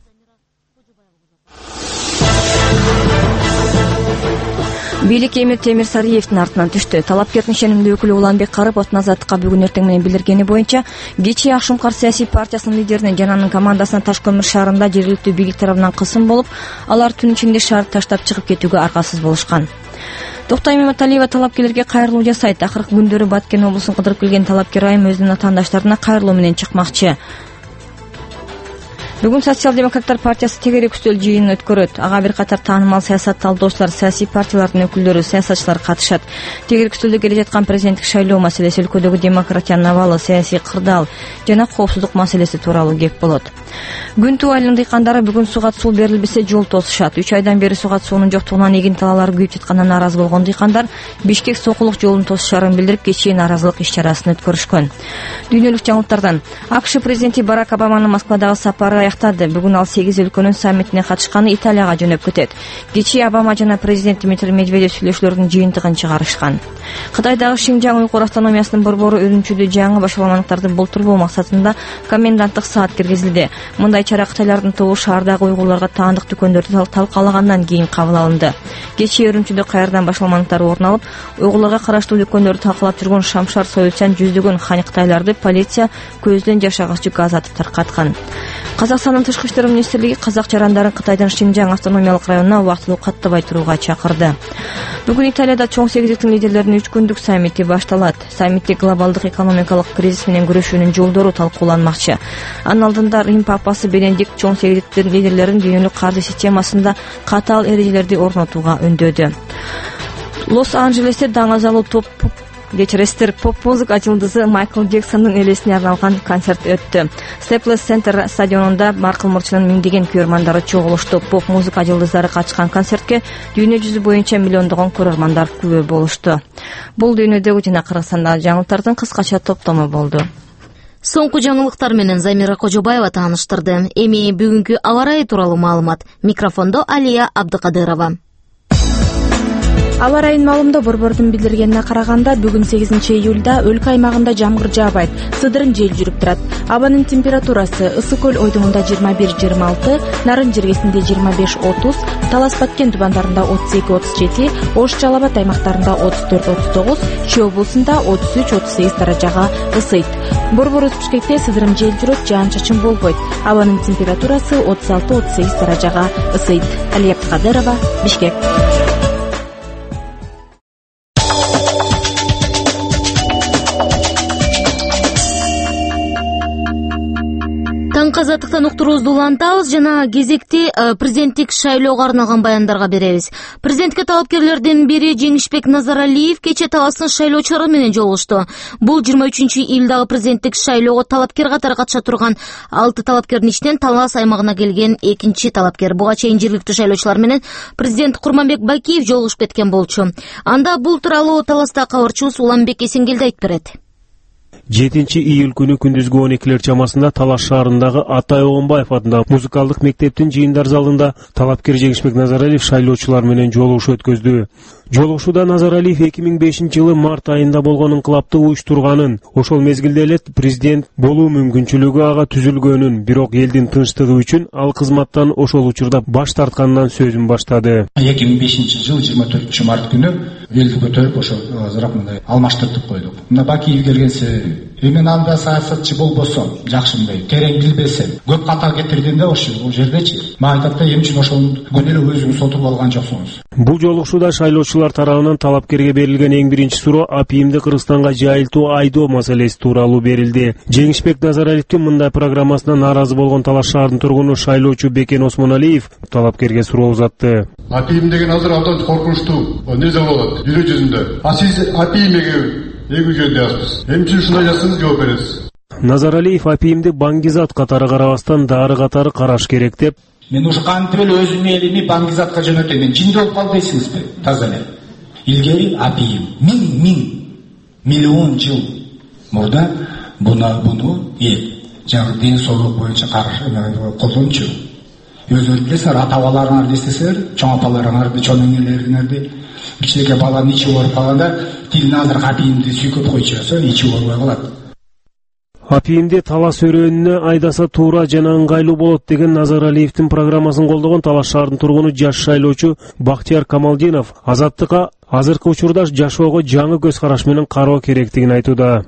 Бийлик Эмир Темир Сариевдин артынан түштү. Талапкердин ишенимдүү өкүлү Уланбек Карыповдун азаттыкка бүгүн эртең менен билдиргени боюнча, кечээ Акшумкар саясий партиясынын лидерине жана анын командасына Таш көмүр шаарында жергиликтүү бийлик тарабынан кысым болуп, алар түн ичинде шаарды таштап чыгып кетүүгө аргасыз болушкан. Токтой Мематалиева талапкерлерге кайрылуу жасайт. Акыркы күндөрү Баткен облусун кыдырып келген талапкер айым өзүнүн атаандаштарына кайрылуу менен чыкмакчы. Бүгүн Социал-демократтар партиясы тегерек үстөл жыйынын өткөрөт. Ага бир катар таанымал саясат талдоочулар, саясий партиялардын өкүлдөрү, саясатчылар катышат. Тегерек үстөлдө келе жаткан президенттик шайлоо маселеси, өлкөдөгү демократиянын абалы, саясий кырдаал жана коопсуздук маселеси тууралуу кеп болот. Күнтүү айылынын дыйкандары бүгүн суга суу берилбесе жол тосушат. үч айдан бери суга суунун жоктугунан эгин талаалары күйүп жатканына нааразы болгон дыйкандар Бишкек Сокулук жолун тосушарын билдирип, кечээ нааразылык иш чарасын өткөрүшкөн. Дүйнөлүк жаңылыктардан АКШ президенти Барак Обаманын Москвадагы сапары аяктады. Бүгүн ал сегиз өлкөнүн саммитине катышканы Италияга жөнөп кетет. Кечээ Обама жана президент Дмитрий Медведев сүйлөшүүлөрдүн жыйынтыгын чыгарышкан. Кытайдагы Шинжаң уйкур автономиясынын борбору Үрүмчүдө жаңы башаламалыктарды болтурбоо максатында коменданттык саат киргизилди. Мындай чара кытайлардын тобу шаардагы уйгурларга таандык дүкөндөрдү талкалагандан кийин кабыл алынды. Кечээ Үрүмчүдө кайрадан башаламалыктар орун алып, уйгурларга караштуу дүкөндөрдү талкалап жүргөн Шамшар союлчан жүздөгөн хань кытайларды полиция көздөн жашагычы газ атып таркаткан. Казакстандын тышкы иштер министрлиги казак жарандарын Кытайдын Шинжаң автономиялык районуна убактылуу каттабай турууга чакырды. Бүгүн Италияда чоң сегиздиктин лидерлеринин үч күндүк саммити башталат. Саммитте глобалдык экономикалык кризис менен күрөшүүнүн жолдору талкууланмакчы. Анын алдында Рим папасы Бенедикт чоң сегиздиктин лидерлерин дүйнөлүк каржы системасында катаал эрежелерди орнотууга үндөдү. Лос-Анджелесте даңазалуу топ Кечиресиздер, поп-музыка жылдызы Майкл Джексондун элесине арналган концерт өттү. Staples Center стадионунда Маркл Мурчунун миңдеген көрөрмандары чогулушту. Поп-музыка жылдыздары катышкан концертке дүйнө жүзү боюнча миллиондогон көрөрмандар күбө болушту. Бул дүйнөдөгү жана Кыргызстандагы жаңылыктардын кыскача топтому болду. Соңку жаңылыктар менен Замира Кожобаева тааныштырды. Эми бүгүнкү аба ырайы тууралуу маалымат. Микрофондо Алия Абдыкадырова. Аба ырайынын маалымында борбордун билдиргенине караганда, бүгүн сегизинчи июлда өлкө аймагында жамгыр жаабайт, сыдырын жел жүрүп турат. Абанын температурасы Ысык көл ойдуңунда жыйырма бир жыйырма алты, Нарын жергесинде жыйырма беш отуз, Талас Баткен тубандарында отуз эки отуз жети, Ош Жалал Абад аймактарында отуз төрт отуз тогуз, Чүй облусунда отуз үч отуз сегиз даражага ысыйт. Борборубуз Бишкекте сыдырын жел жүрөт, жаан-чачын болбойт. Абанын температурасы отуз алты отуз сегиз даражага ысыйт. Алия Абдыкадырова, Бишкек. Таң казаттыктан уктуруубузду улантабыз жана кезекти президенттик шайлоого арналган баяндарга беребиз. Президентке талапкерлердин бири Жеңишбек Назаралиев кече Таластын шайлоочулары менен жолугушту. Бул жыйырма үчүнчү июлдагы президенттик шайлоого талапкер катары катыша турган алты талапкердин ичинен Талас аймагына келген экинчи талапкер. Буга чейин жергиликтүү шайлоочулар менен президент Курманбек Бакиев жолугушуп кеткен болчу. Анда бул тууралуу Таласта кабарчыбыз Уланбек Эсенгелди айтып берет. жетинчи июль күнү күндүзгү он экилер чамасында Талас шаарындагы Атай Огонбаев атындагы музыкалдык мектептин жыйындар залында талапкер Жеңишбек Назаралиев шайлоочулар менен жолугуш өткөздү. Жолугушууда Назаралиев эки миң бешинчи жылы март айында болгон инкылапты уюштурганын, ошол мезгилде эле президент болуу мүмкүнчүлүгү ага түзүлгөнүн, бирок элдин тынчтыгы үчүн ал кызматтан ошол учурда баш тартканынан сөзүн баштады. эки миң бешинчи жыл жыйырма төртүнчү март күнү элди көтөрүп ошо азыраак мындай алмаштыртып койдук. Мына Бакиев келген себеби эми анда саясатчы болбосом, жакшы мындай терең билбесем, көп ката кетиргенде ошо бул жердечи мага айтат да эмне үчүн ошол күнү эле өзүңүз сотуп алган жоксуңуз. Бул жолугушууда шайлоочулар тарабынан талапкерге берилген эң биринчи суроо апийимди Кыргызстанга жайылтуу айдоо маселеси тууралуу берилди. Жеңишбек Назаралиевдин мындай программасына нааразы болгон Талас шаарынын тургуну шайлоочу Бекен Осмоналиев талапкерге суроо узатты. Апийим деген азыр абдан коркунучтуу не болот дүйнө жүзүндө. А сиз апийимге эки жөн жазыпсыз. Эмне үчүн ушундай жазсаңыз жооп бересиз. Назаралиев апийимди баңгизат катары карабастан дары катары караш керек деп, мен ушу кантип эле өзүмдүн элими баңгизатка жөнөтөм. Мен жинди болуп калды дейсиңизби? Таза эле. Илгери апийим миң миң миллион жыл мурда буну буну эт жаңы ден соолук боюнча колдончу. Өзүңөр билесиңер, ата бабаларыңарды эстесеңер, чоң апаларыңарды, чоң энелериңерди, кичинекей баланын ичи ооруп калганда тилин азыр апийимди сүйкөп койчу, ичи оорубай калат. Апийимди Талас өрөөнүнө айдаса туура жана ыңгайлуу болот деген Назаралиевдин программасын колдогон Талас шаарынын тургуну жаш шайлоочу Бактияр Камалдинов Азаттыкка азыркы учурда жашоого жаңы көз караш менен кароо керектигин айтууда.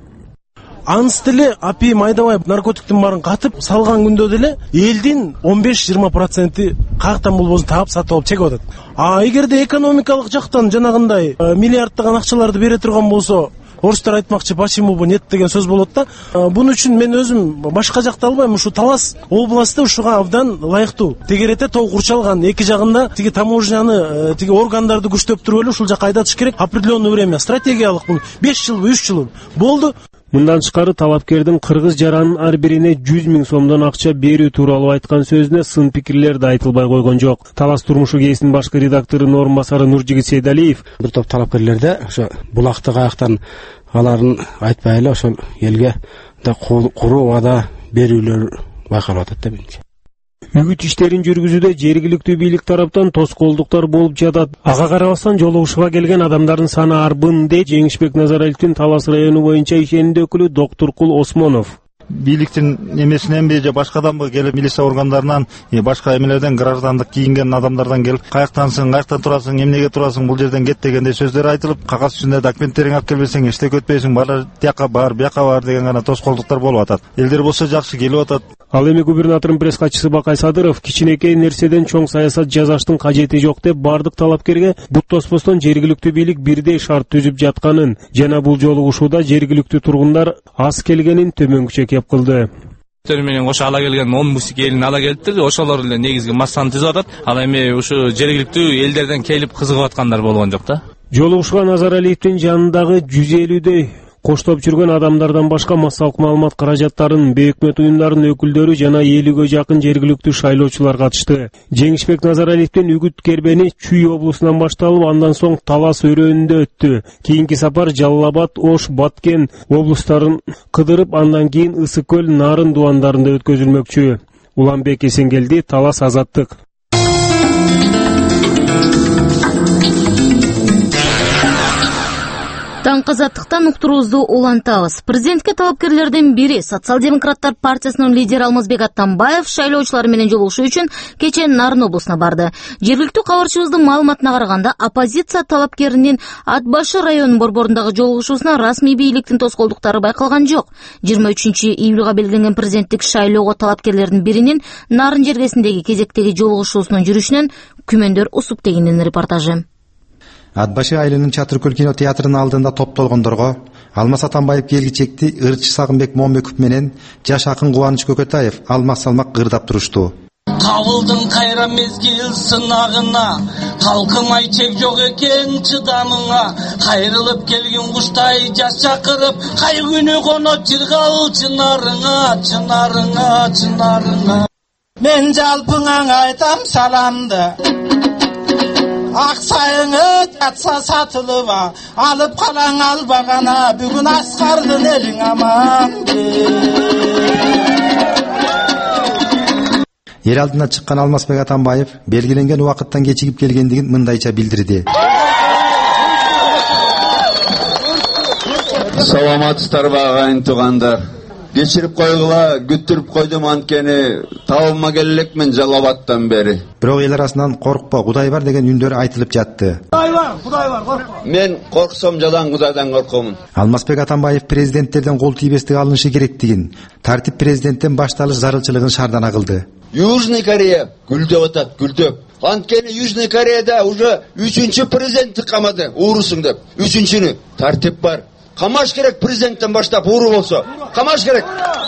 Анс деле апийим айдабай наркотиктин баарын катып салган күндө деле элдин он беш жыйырма проценти каяктан болбосун таап сатып алып чегип атат. А эгерде экономикалык жактан жанагындай миллиарддаган акчаларды бере турган болсо, орустар айтмакчы почему бы нет деген сөз болот да. Бун үчүн мен өзүм башка жакта албайм, ушу Талас областы ушуга абдан ылайыктуу. Тегерете тоо курчалган, эки жагында тиги таможняны, тиги органдарды күчтөп туруп эле ушул жака айдатыш керек. Определенное время, стратегиялык бул беш жылбы, үч жыл болду. Мындан тышкары талапкердин кыргыз жаранын ар бирине жүз миң сомдон акча берүү тууралуу айткан сөзүнө сын пикирлер да айтылбай койгон жок. Талас турмушу гезитинин башкы редакторунун орун басары Нуржигит Сейдалиев бир топ талапкерлерде ошо булакты каяктан аларын айтпай эле ошол элге да куруу убада берүүлөр байкалып атат да менимче. Үгүт иштерин жүргүзүүдө жергиликтүү бийлик тараптан тоскоолдуктар болуп жатат. Ага карабастан жолугушууга келген адамдардын саны арбын дейт Жеңишбек Назаралиевдин Талас району боюнча ишенүү өкүлү Доктуркул Осмонов. Бийликтин эмесиненби же башкаданбы келип милиция органдарынан, башка эмелерден граждандык кийинген адамдардан келип каяктансың, каяктан турасың, эмнеге турасың, бул жерден кет дегендей сөздөр айтылып, кагаз жүзүндө документтериңди алып келбесең эчтек өтпөйсүң, бар тияка бар, бияка бар деген гана тоскоолдуктар болуп атат. Элдер болсо жакшы келип атат. Ал эми губернатордун пресс катчысы Бакай Садыров кичинекей нерседен чоң саясат жасаштын кажети жок деп бардык талапкерге бут тоспостон жергиликтүү бийлик бирдей шарт түзүп жатканын жана бул жолугушууда жергиликтүү тургундар аз келгенин төмөнкүчө кеп кылды. менен кошо ала келген он мусик элин ала келиптир. Ошолор эле негизги массаны түзүп атат. Ал эми ушу жергиликтүү элдерден келип кызыгып аткандар болгон жок да. Жолугушууга Назаралиевдин жанындагы жүз элүүдөй коштоп жүргөн адамдардан башка массалык маалымат каражаттарын, бейөкмөт уюмдарынын өкүлдөрү жана элүүгө жакын жергиликтүү шайлоочулар катышты. Жеңишбек Назаралиевдин үгүт кербени Чүй облусунан башталып, андан соң Талас өрөөнүндө өттү. Кийинки сапар Жалал Абад, Ош, Баткен облустарын кыдырып, андан кийин Ысык көл, Нарын дубандарында өткөзүлмөкчү. Уланбек Эсенгелди, Талас, Азаттык. Таң казаттыктан уктуруубузду улантабыз. Президентке талапкерлердин бири Социал-демократтар партиясынын лидери Алмазбек Аттанбаев шайлоочулар менен жолугушуу үчүн кече Нарын облусуна барды. Жергиликтүү кабарчыбыздын маалыматына караганда, оппозиция талапкеринин Ат башы районунун борборундагы жолугушуусуна расмий бийликтин тоскоолдуктары байкалган жок. жыйырма үчүнчү июлга белгиленген президенттик шайлоого талапкерлердин биринин Нарын жергесиндеги кезектеги жолугушуусунун жүрүшүнөн күмөндөр усуп дегендин репортажы. Ат башы айылынын Чатыркөл кино театрынын алдында топтолгондорго Алмаз Атамбаев келгичекти ырчы Сагынбек Момбеков менен жаш акын Кубаныч Көкөтаев алмак салмак кырдап турушту. Кабылдың кайра мезгил сынагына, талкымай чек жок экен чыдамыңа. Кайрылып келген куштай жаш чакырып, кай күнү конот жыргал чынарыңа, чынарыңа, чынарыңа. Мен жалпыңа айтам саламды. Аксайыңы жатса сатылыба, алып калаң албагана, бүгүн Аскардын элиң аман. Эл алдына чыккан Алмазбек Атамбаев белгиленген убакыттан кечигип келгендигин мындайча билдирди. Саламатсыздарбы агайын туугандар. Кечирип койгула, күттүрүп койдум анткени табылма келелекмин Жалал-Абадтан бери. Бирок эл арасынан коркпо, Кудай бар деген үндөр айтылып жатты. Кудай бар, Кудай бар, коркпо. Мен корксом жалаң Кудайдан коркомун. Алмазбек Атамбаев президенттерден кол тийбестик алынышы керектигин, тартип президенттен башталыш зарылчылыгын шаардана кылды. Южный Корея гүлдөп атат, гүлдөп. Анткени Южный Кореяда уже үчүнчү президентти камады, уурусуң деп. Үчүнчүнү тартип бар. Камаш керек президенттен баштап ууру болсо. Камаш керек.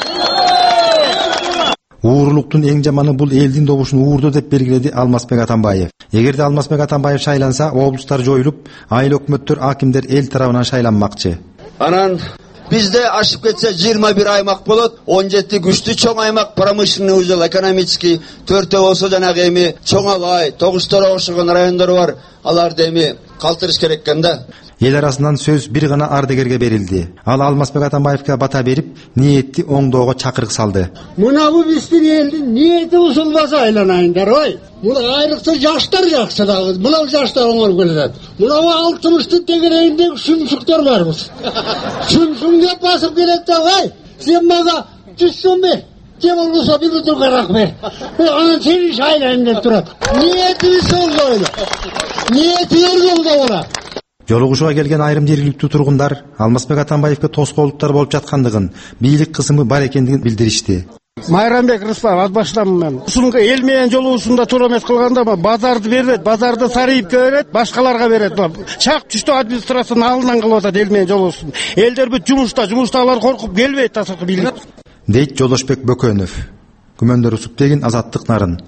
Уурулуктун эң жаманы бул элдин добушун уурдоо деп белгиледи Алмазбек Атамбаев. Эгерде Алмазбек Атамбаев шайланса, облустар жоюлуп, айыл өкмөттөр, акимдер эл тарабынан шайланмакчы. Анан бизде ашып кетсе жыйырма бир аймак болот, он жети күчтүү чоң аймак, промышленный узел, экономический, төртөө болсо жанагы эми чоң алай, тогузтора окшогон райондор бар, аларды эми калтырыш керек экен да. Эл арасынан сөз бир гана ардегерге берилди. Ал Алмазбек Атамбаевге бата берип, ниетти оңдоого чакырык салды. Мына бу биздин элдин ниети узулбаса айланайындар, ой. Мына айрыкча жаштар жакшы дагы. Мына жаштар оңор келет. Мына алтымыштын тегерегиндеги шүмшүктөр барбыз. Шүмшүң деп басып келет да, ой. Сен мага жүз сом бер. Же болбосо бир бутун карак бер. Анан сени шайлайын деп турат. Ниети солдойлу. Ниети өргөндө болот. Жолугушууга келген айрым жергиликтүү тургундар Алмазбек Атамбаевге тоскоолдуктар болуп жаткандыгын, бийлик кысымы бар экендигин билдиришти. Майрамбек Рыспан ат баштамын мен. Ушунга эл менен жолугушуунда туура эмес кылганда базарды бербейт, базарды Сарыевке берет, башкаларга берет. Чак түштүү администрациянын алдынан кылып атат эл менен жолугушуун. Элдер бүт жумушта, жумуштагылар коркуп келбейт тасыркы бийлик. Дейт Жолдошбек Бөкөнов. Күмөндөр Усупбегин, Азаттык Нарын.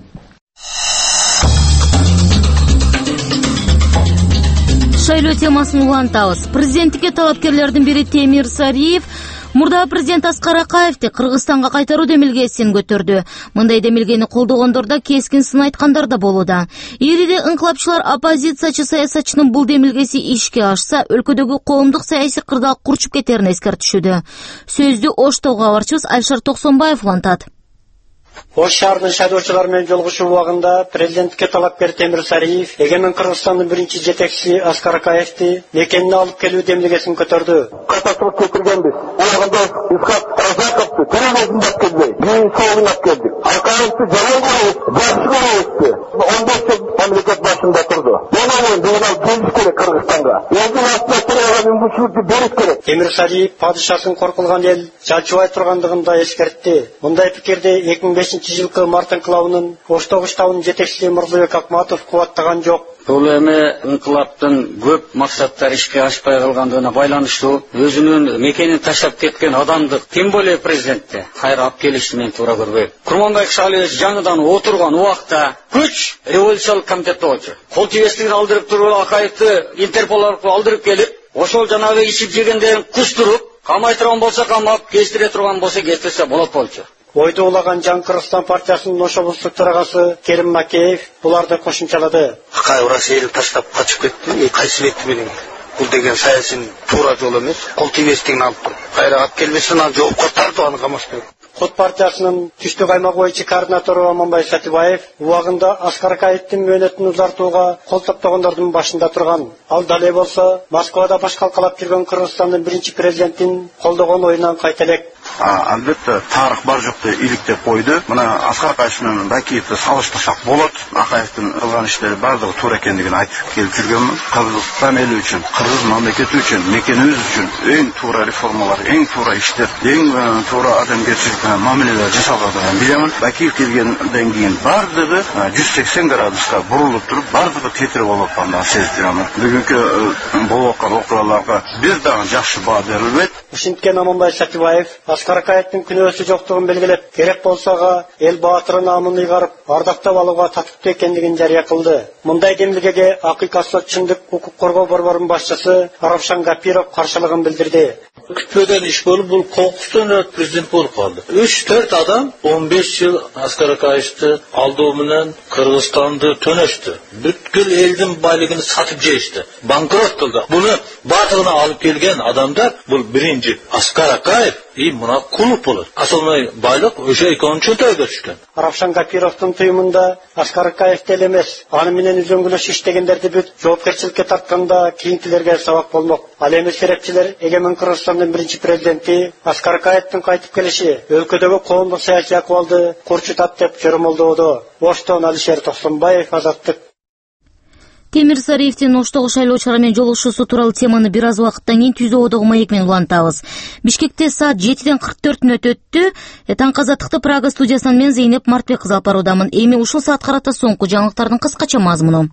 Шайлоо темасын улантабыз. Президенттикке талапкерлердин бири Темир Сариев мурда президент Аскар Акаевди Кыргызстанга кайтаруу демилгесин көтөрдү. Мындай демилгени колдогондордо кескин сын айткандар да болууда. Ириде ыңкылапчылар оппозициячы саясатчынын бул демилгеси ишке ашса, өлкөдөгү коомдук саясий кырдаак курчуп кетерин эскертишүүдө. Сөздү Оштогу кабарчыбыз Алишер Токсонбаев улантат. Ош шаарынын шайлоочулар менен жолугушуу убагында президенттикке талапкер Темир Сариев эгемен Кыргызстандын биринчи жетекчиси Аскар Акаевди мекенине алып келүү демилгесин көтөрдү. Катастрофа кетиргенбиз. Убагында Исхак Разаковду терроризм деп келбей, менин соолуп келдик. Акаевди жаман көрөбүз, жакшы көрөбүз. он беш жыл мамлекет башында турду. Менин бүгүн келиш керек Кыргызстанга. Элдин астына турган мүмкүнчүлүктү бериш керек. Темир Сариев падышасын коркулган эл жалчыбай тургандыгын да эскертти. Мындай пикирди эки миң бешинчи жылкы март инкылабынын Оштогу штабынын жетекчиси Мырзабек Акматов кубаттаган жок. Бул эми инкылаптын көп максаттары ишке ашпай калгандыгына байланыштуу өзүнүн мекенин таштап кеткен адамды, тем более президентти кайра алып келишти мен туура көрбөйм. Курманбай Шалиевич жаңыдан отурган убакта күч революциялык комитетте болчу. Кол тийбестигин алдырып туруп Акаевди Интерпол аркылуу алдырып келип, ошол жанагы ичип жегендерин кустуруп, камай турган болсо камап, кестире турган болсо кестирсе болот болчу. Ойду улаган Жаңы Кыргызстан партиясынын Ош облустук төрагасы Керим Макеев буларды кошумчалады. Акаев Россияны таштап качып кетти. Кайсы бетти менен? Бул деген саясий туура жол эмес. Кол тийбестигин алып кайра алып келбесин ал жоопко тартып аны камашты. Кот партиясынын түштүк аймак боюнча координатору Аманбай Сатибаев убагында Аскар Акаевдин мөөнөтүн узартууга кол топтогондордун башында турган. Ал дале болсо Москвада баш калкалап жүргөн Кыргызстандын биринчи президентин колдогон оюнан кайта элек. албетте тарых бар жокто иликтеп койду. Мына Аскар Акаев менен Бакиевди салыштырсак болот. Акаевдин кылган иштери бардыгы туура экендигин айтып келип жүргөнмүн. Кыргызстан эли үчүн, кыргыз мамлекети үчүн, мекенибиз үчүн эң туура реформалар, эң туура иштер, эң туура адамгерчилик мамилелер жасалганын билемин. Бакиев келгенден кийин бардыгы жүз сексен градуска бурулуп туруп, бардыгы тетирип болуп атканын сездирем. Бүгүнкү болуп аткан окуяларга бир дагы жакшы баа берилбейт. Ушинткен Аманбай Сатибаев Аскар Акаевдин күнөөсү жоктугун белгилеп, керек болсага эл баатыры намын ыйгарып, ардактап алууга татыктуу экендигин жарыя кылды. Мындай демилгеге Акыйкат сотчундук укук коргоо борборунун башчысы Равшан Гапиров каршылыгын билдирди. Күтпөгөн иш болуп, бул кокустан өтүп президент болуп калды. үч төрт адам он беш жыл Аскар Акаевди алдоо менен Кыргызстанды төнөштү. Бүткүл элдин байлыгын сатып жейишти. Банкрот кылды. Буну баатыгына алып келген адамдар бул биринчи Аскар Акаев и мына клуб болот. Асылный байлык ошо экөөнүн чөнтөгүнө түшкөн. Равшан Гапировдун тыйымында Аскар Акаев деле эмес, аны менен үзөңгүлөш иштегендерди бүт жоопкерчиликке тартканда кийинкилерге сабак болмок. Ал эми серепчилер Эгемен Кыргызстандын биринчи президенти Аскар Акаевдин кайтып келиши өлкөдөгү коомдук саясий акыбалды курчутат деп жөрөмөлдөөдө. Оштон Алишер Тосунбаев, Азаттык. Темир Сариевдин Оштогу шайлоочулар менен жолугушуусу тууралуу теманы бир аз убакыттан кийин Түзүү одогу маек менен улантабыз. Бишкекте саат жетиден кырк төрт мүнөт өттү. Таңкы азаттыкты Прага студиясынан мен Зейнеп Мартбек кызы алып баруудамын. Эми ушул саат карата соңку жаңылыктардын кыскача мазмуну.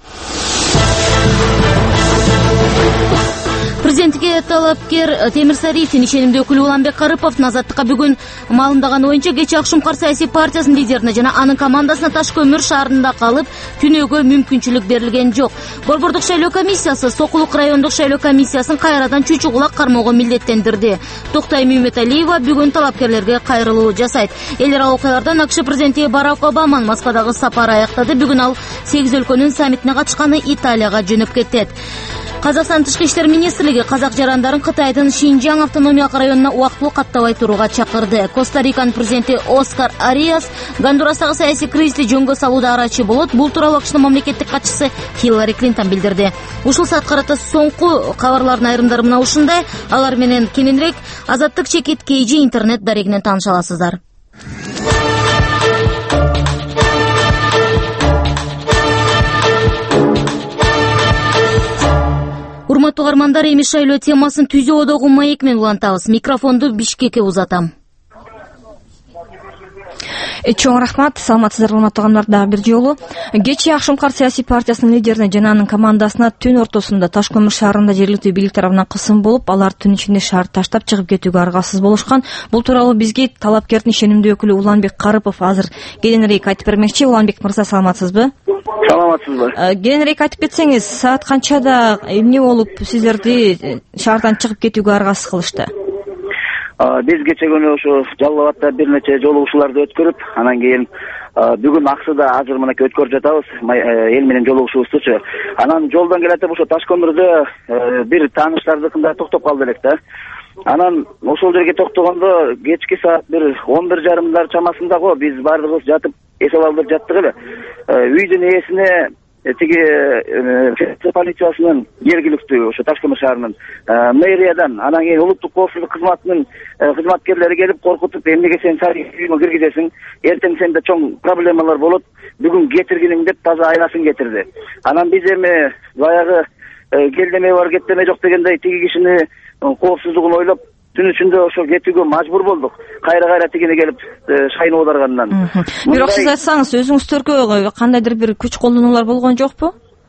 Президентке талапкер Темир Сариевдин ишенимдүү өкүлү Уланбек Карыповдун Азаттыкка бүгүн маалымдаганы боюнча кечээ Акшумкар саясий партиясынын лидерине жана анын командасына Таш көмүр шаарында калып түнөөгө мүмкүнчүлүк берилген жок. Борбордук шайлоо комиссиясы Сокулук райондук шайлоо комиссиясын кайрадан чүчү кулак кармоого милдеттендирди. Токтай Мүймөталиева бүгүн талапкерлерге кайрылуу жасайт. Элдер окуялардан АКШ президенти Барак Обаманын Москвадагы сапары аяктады. Бүгүн ал сегиз өлкөнүн саммитине катышканы Италияга жөнөп кетет. Казакстан Тышкы иштер министрлиги казак жарандарын Кытайдын Шинжаң автономиялык районуна убактылуу каттабай турууга чакырды. Коста-Риканын президенти Оскар Ариас Гондурастагы саясий кризисти жөнгө салууда арачы болот. Бул тууралуу АКШнын мамлекеттик катчысы Хиллари Клинтон билдирди. Ушул саат карата соңку кабарлардын айрымдары мына ушундай. Алар менен кененирээк Азаттык чекит Кейжи интернет дарегинен тааныша аласыздар. Урматтуу угармандар, эми шайлоо темасын Түзүү одогу маек менен улантабыз. Микрофонду Бишкекке узатам. Чоң рахмат, саламатсыздар урматтуу угармандар, дагы бир жолу. Кечээ Акшумкар саясий партиясынын лидерине жана анын командасына түн ортосунда Таш көмүр шаарында жергиликтүү бийлик тарабынан кысым болуп, алар түн ичинде шаар таштап чыгып кетүүгө аргасыз болушкан. Бул тууралуу бизге талапкердин ишенимдүү өкүлү Уланбек Карыпов азыр кененирээк айтып бермекчи. Уланбек мырза, саламатсызбы? Саламатсызбы? Кененирээк айтып кетсеңиз, саат канчада эмне болуп сиздерди шаардан чыгып кетүүгө аргасыз кылышты? Биз кече күнү ошо Жалал Абадта бир нече жолугушууларды өткөрүп, анан кийин бүгүн Аксыда азыр мынакей өткөрүп жатабыз, эл менен жолугушуубуздучу. Анан жолдон келатып ошо Таш көмүрдө бир тааныштардыкында токтоп калды элек да. Анан ошол жерге токтогондо кечки саат бир он бир жарымдар чамасында го биз баардыгыбыз жатып эс алып жаттык эле. Үйдүн ээсине тиги полициясынын жергиликтүү ошо Таш көмүр шаарынын мэриядан, анан кийин улуттук коопсуздук кызматынын кызматкерлери келип коркутуп, эмнеге сен үйүңө киргизесиң, эртең сенде чоң проблемалар болот, бүгүн кетиргиниң деп таза айласын кетирди. Анан биз эми баягы келдеме бар, кеттеме жок дегендей тиги кишини коопсуздугун ойлоп түн ичинде ошо кетүүгө мажбур болдук. Кайра-кайра тигине келип шайны оодаргандан. Бирок сиз айтсаңыз, өзүңүздөргө кандайдыр бир күч колдонуулар болгон жокпу?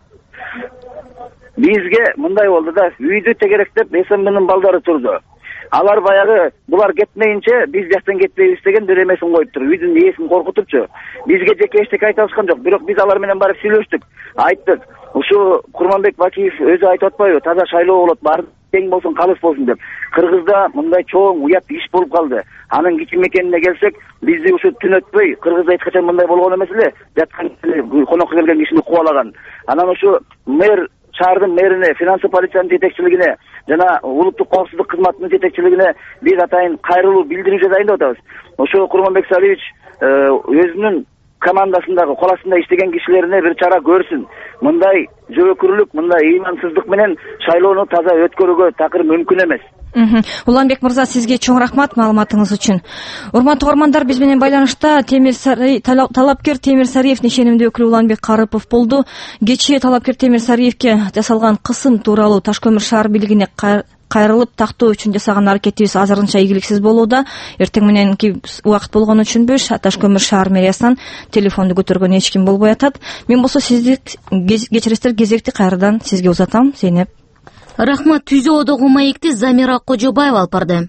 Бизге мындай болду да, үйдү тегеректеп СМБнын балдары турду. Алар баягы булар кетмейинче биз жактан кетпейбиз деген бир эмесин коюптур. Үйдүн ээсин коркутупчу. Бизге жеке эчтеке айта алышкан жок. Бирок биз алар менен барып сүйлөштүк. Айттык. Ушу Курманбек Бакиев өзү айтып атпайбы? Таза шайлоо болот, баары тең болсун, калыс болсун деп. Кыргызда мындай чоң уят иш болуп калды. Анын кичи мекенине келсек, бизди ушу түн өтпөй, Кыргызда эч качан мындай болгон эмес эле. Жаткан конокко келген кишини кубалаган. Анан ушу мэр шаардын мэрине, финансы полициянын жетекчилигине жана улуттук коопсуздук кызматынын жетекчилигине биз атайын кайрылуу билдирүү жазайын деп атабыз. Ошо Курманбек Салиевич өзүнүн командасындагы коласында иштеген кишилерине бир чара көрсүн. Мындай жөөкүрлүк, мындай ыймансыздык менен шайлоону таза өткөрүүгө такыр мүмкүн эмес. Уланбек мырза, сизге чоң рахмат маалыматыңыз үчүн. Урматтуу угармандар, биз менен байланышта Темир Сариев, талапкер Темир Сариевдин ишенимдүү өкүлү Уланбек Карыпов болду. Кечээ талапкер Темир Сариевке жасалган кысым тууралуу Таш көмүр шаар бийлигине кайрылып тактоо үчүн жасаган аракетибиз азырынча ийгиликсиз болууда. Эртең мененки убакыт болгону үчүнбү Таш көмүр шаар мэриясынан телефонду көтөргөн эч ким болбой атат. Мен болсо сизди кечиресиздер, кезекти кайрадан сизге узатам, Зейнеп. Рахмат. Түзөөдөгү маекти Замира Кожобаева алып барды.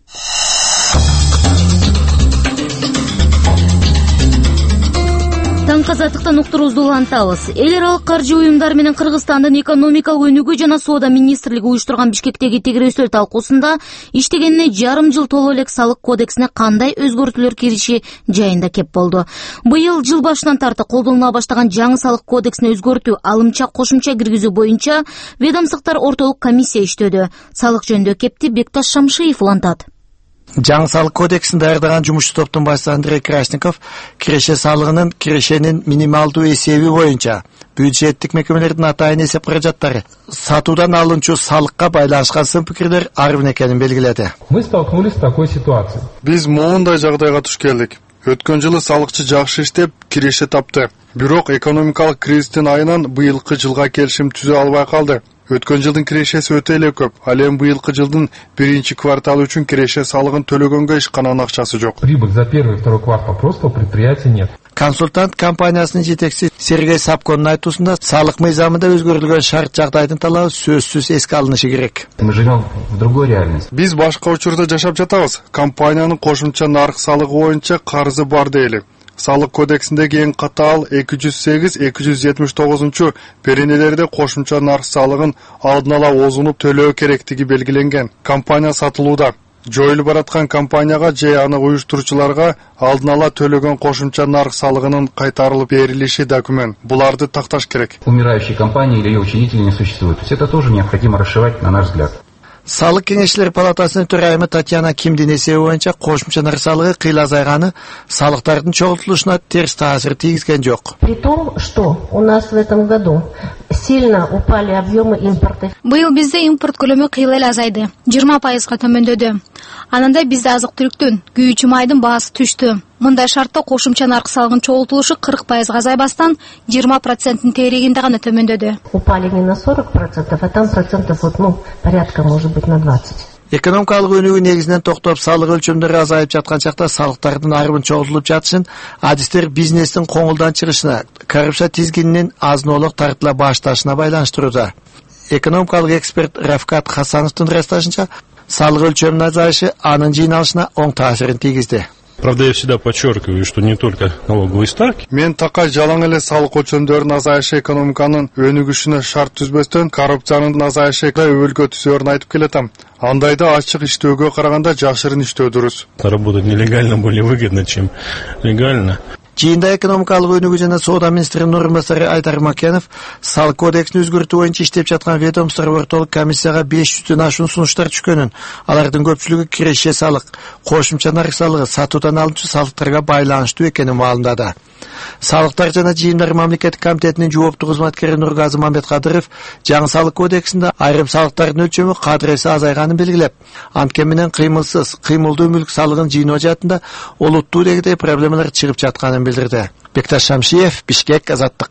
Таң казаттыктан уктуруубузду улантабыз. Эл аралык каржы уюмдары менен Кыргызстандын экономикалык өнүгүү жана соода министрлиги уюштурган Бишкектеги тегерөөсөл талкуусунда иштегенине жарым жыл толо элек салык кодексине кандай өзгөртүүлөр кириши жайында кеп болду. Быйыл жыл башынан тарты колдонула баштаган жаңы салык кодексине өзгөртүү, алымча кошумча киргизүү боюнча ведомстволор ортолук комиссия иштөөдө. Салык жөнүндө кепти Бекташ Шамшиев улантат. Жаңы салык кодексин даярдаган жумушчу топтун башчысы Андрей Красников киреше салыгынын кирешенин минималдуу эсеби боюнча бюджеттик мекемелердин атайын эсеп каражаттары, сатуудан алынчу салыкка байланышкан сын пикирлер арбын экенин белгиледи. Мы столкнулись с такой ситуацией. Биз моундай жагдайга туш келдик. Өткөн жылы салыкчы жакшы иштеп киреше тапты. Бирок экономикалык кризистин айынан быйылкы жылга келишим түзө албай калды. Өткөн жылдын кирешеси өтө эле көп. Ал эми быйылкы жылдын биринчи кварталы үчүн киреше салыгын төлөгөнгө ишкананын акчасы жок. Прибыль за первый и второй квартал просто у предприятия нет. Консультант компаниясынын жетекчиси Сергей Сапконун айтуусунда салык мыйзамында өзгөрүлгөн шарт жагдайдын талабы сөзсүз эске алынышы керек. Мы живем в другой реальности. Биз башка учурда жашап жатабыз. Компаниянын кошумча нарык салыгы боюнча карызы бар дейли. Салык кодексиндеги эң катаал эки жүз сегиз эки жүз жетимиш тогузунчу перенелерде кошумча нарык салыгын алдын ала озунуп төлөө керектиги белгиленген. Компания сатылууда. Жоюлуп бараткан компанияга же аны уюштуруучуларга алдын ала төлөгөн кошумча нарык салыгынын кайтарылып берилиши документ. Буларды такташ керек. Умирающей компании или ее учредителей не существует. То есть это тоже необходимо расшивать, на наш взгляд. Салык кеңешчилер палатасынын төрайымы Татьяна Кимдин эсеби боюнча кошумча нарык салыгы кыйла азайганы салыктардын чогултулушуна терс таасир тийгизген жок. При том, что у нас в этом году сильно упали объемы импорта. Быйыл бизде импорт көлөмү кыйла эле азайды, жыйырма пайызга төмөндөдү. Ананда бизде азык-түлүктүн, күйүүчү майдын баасы түштү. Мындай шартта кошумча нарык салыгынын чогултулушу кырк пайызга азайбастан жыйырма проценттин тегерегинде гана төмөндөдү. Упали не на сорок процентов, а там процентов вот, ну, порядка может быть на двадцать. Экономикалык өнүгүү негизинен токтоп салык өлчөмдөрү азайып жаткан чакта салыктардын арбын чогултулуп жатышын адистер бизнестин коңулдан чыгышына, коррупция тизгининин азын-аулак тартыла башташына байланыштырууда. Экономикалык эксперт Рафкат Хасановдун ырасташынча, салык өлчөмүнүн азайышы анын жыйналышына оң таасирин тийгизди. Правда, я всегда подчеркиваю, что не только налоговые ставки. Мен такай жалаң эле салык өлчөмдөрүнүн азайышы экономиканын өнүгүшүнө шарт түзбөстөн коррупциянын азайышы өлкө түзөөрүн айтып келатам. Андайда ачык иштөөгө караганда жашырын иштөө дурус. Работать нелегально более выгодно, чем легально. Жиында экономикалык өнүгүү жана соода министринин орун басары Айдар Макенов салык кодексин өзгөртүү боюнча иштеп жаткан ведомство ортолук комиссияга беш жүздөн ашуун сунуштар түшкөнүн, алардын көпчүлүгү киреше салык, кошумча нарык салыгы, сатуудан алынчу салыктарга байланыштуу экенин маалымдады. Салыктар жана жыйымдар мамлекеттик комитетинин жооптуу кызматкери Нургазы Мамбеткадыров жаңы салык кодексинде айрым салыктардын өлчөмү кадыреси азайганын белгилеп, анткени менен кыймылсыз, кыймылдуу мүлк салыгын жыйноо жаатында олуттуу дегидей проблемалар чыгып жатканын билдирди. Бекташ Шамшиев, Бишкек, Азаттык.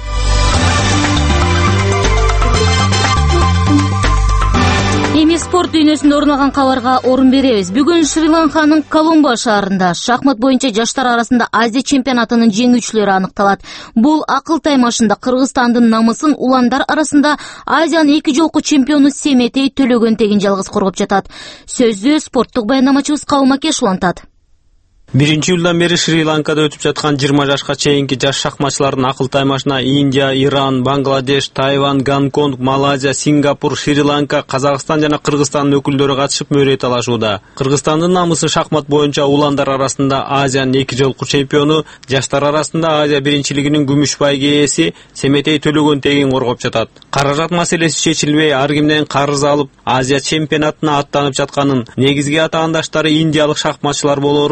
Эми спорт дүйнөсүндө орун алган кабарга орун беребиз. Бүгүн Шри-Ланканын Коломбо шаарында шахмат боюнча жаштар арасында Азия чемпионатынын жеңүүчүлөрү аныкталат. Бул акыл таймашында Кыргызстандын намысын уландар арасында Азиянын эки жолку чемпиону Семетей Төлөгөн жалгыз коргоп жатат. Сөздү спорттук баяндамачыбыз Калмакеш улантат. Биринчи жылдан бери Шри-Ланкада өтүп жаткан жыйырма жашка чейинки жаш шахматчылардын акыл таймашына Индия, Иран, Бангладеш, Тайвань, Гонконг, Малайзия, Сингапур, Шри-Ланка, Казакстан жана Кыргызстандын өкүлдөрү катышып мөрөйт алышууда. Кыргызстандын намысы шахмат боюнча уландар арасында Азиянын эки жолку чемпиону, жаштар арасында Азия биринчилигинин күмүш байге ээси Семетей Төлөгөн тегин коргоп жатат. Каражат маселеси чечилбей, ар кимден карыз алып, Азия чемпионатына аттанып жатканын, негизги атаандаштары индиялык шахматчылар болоорун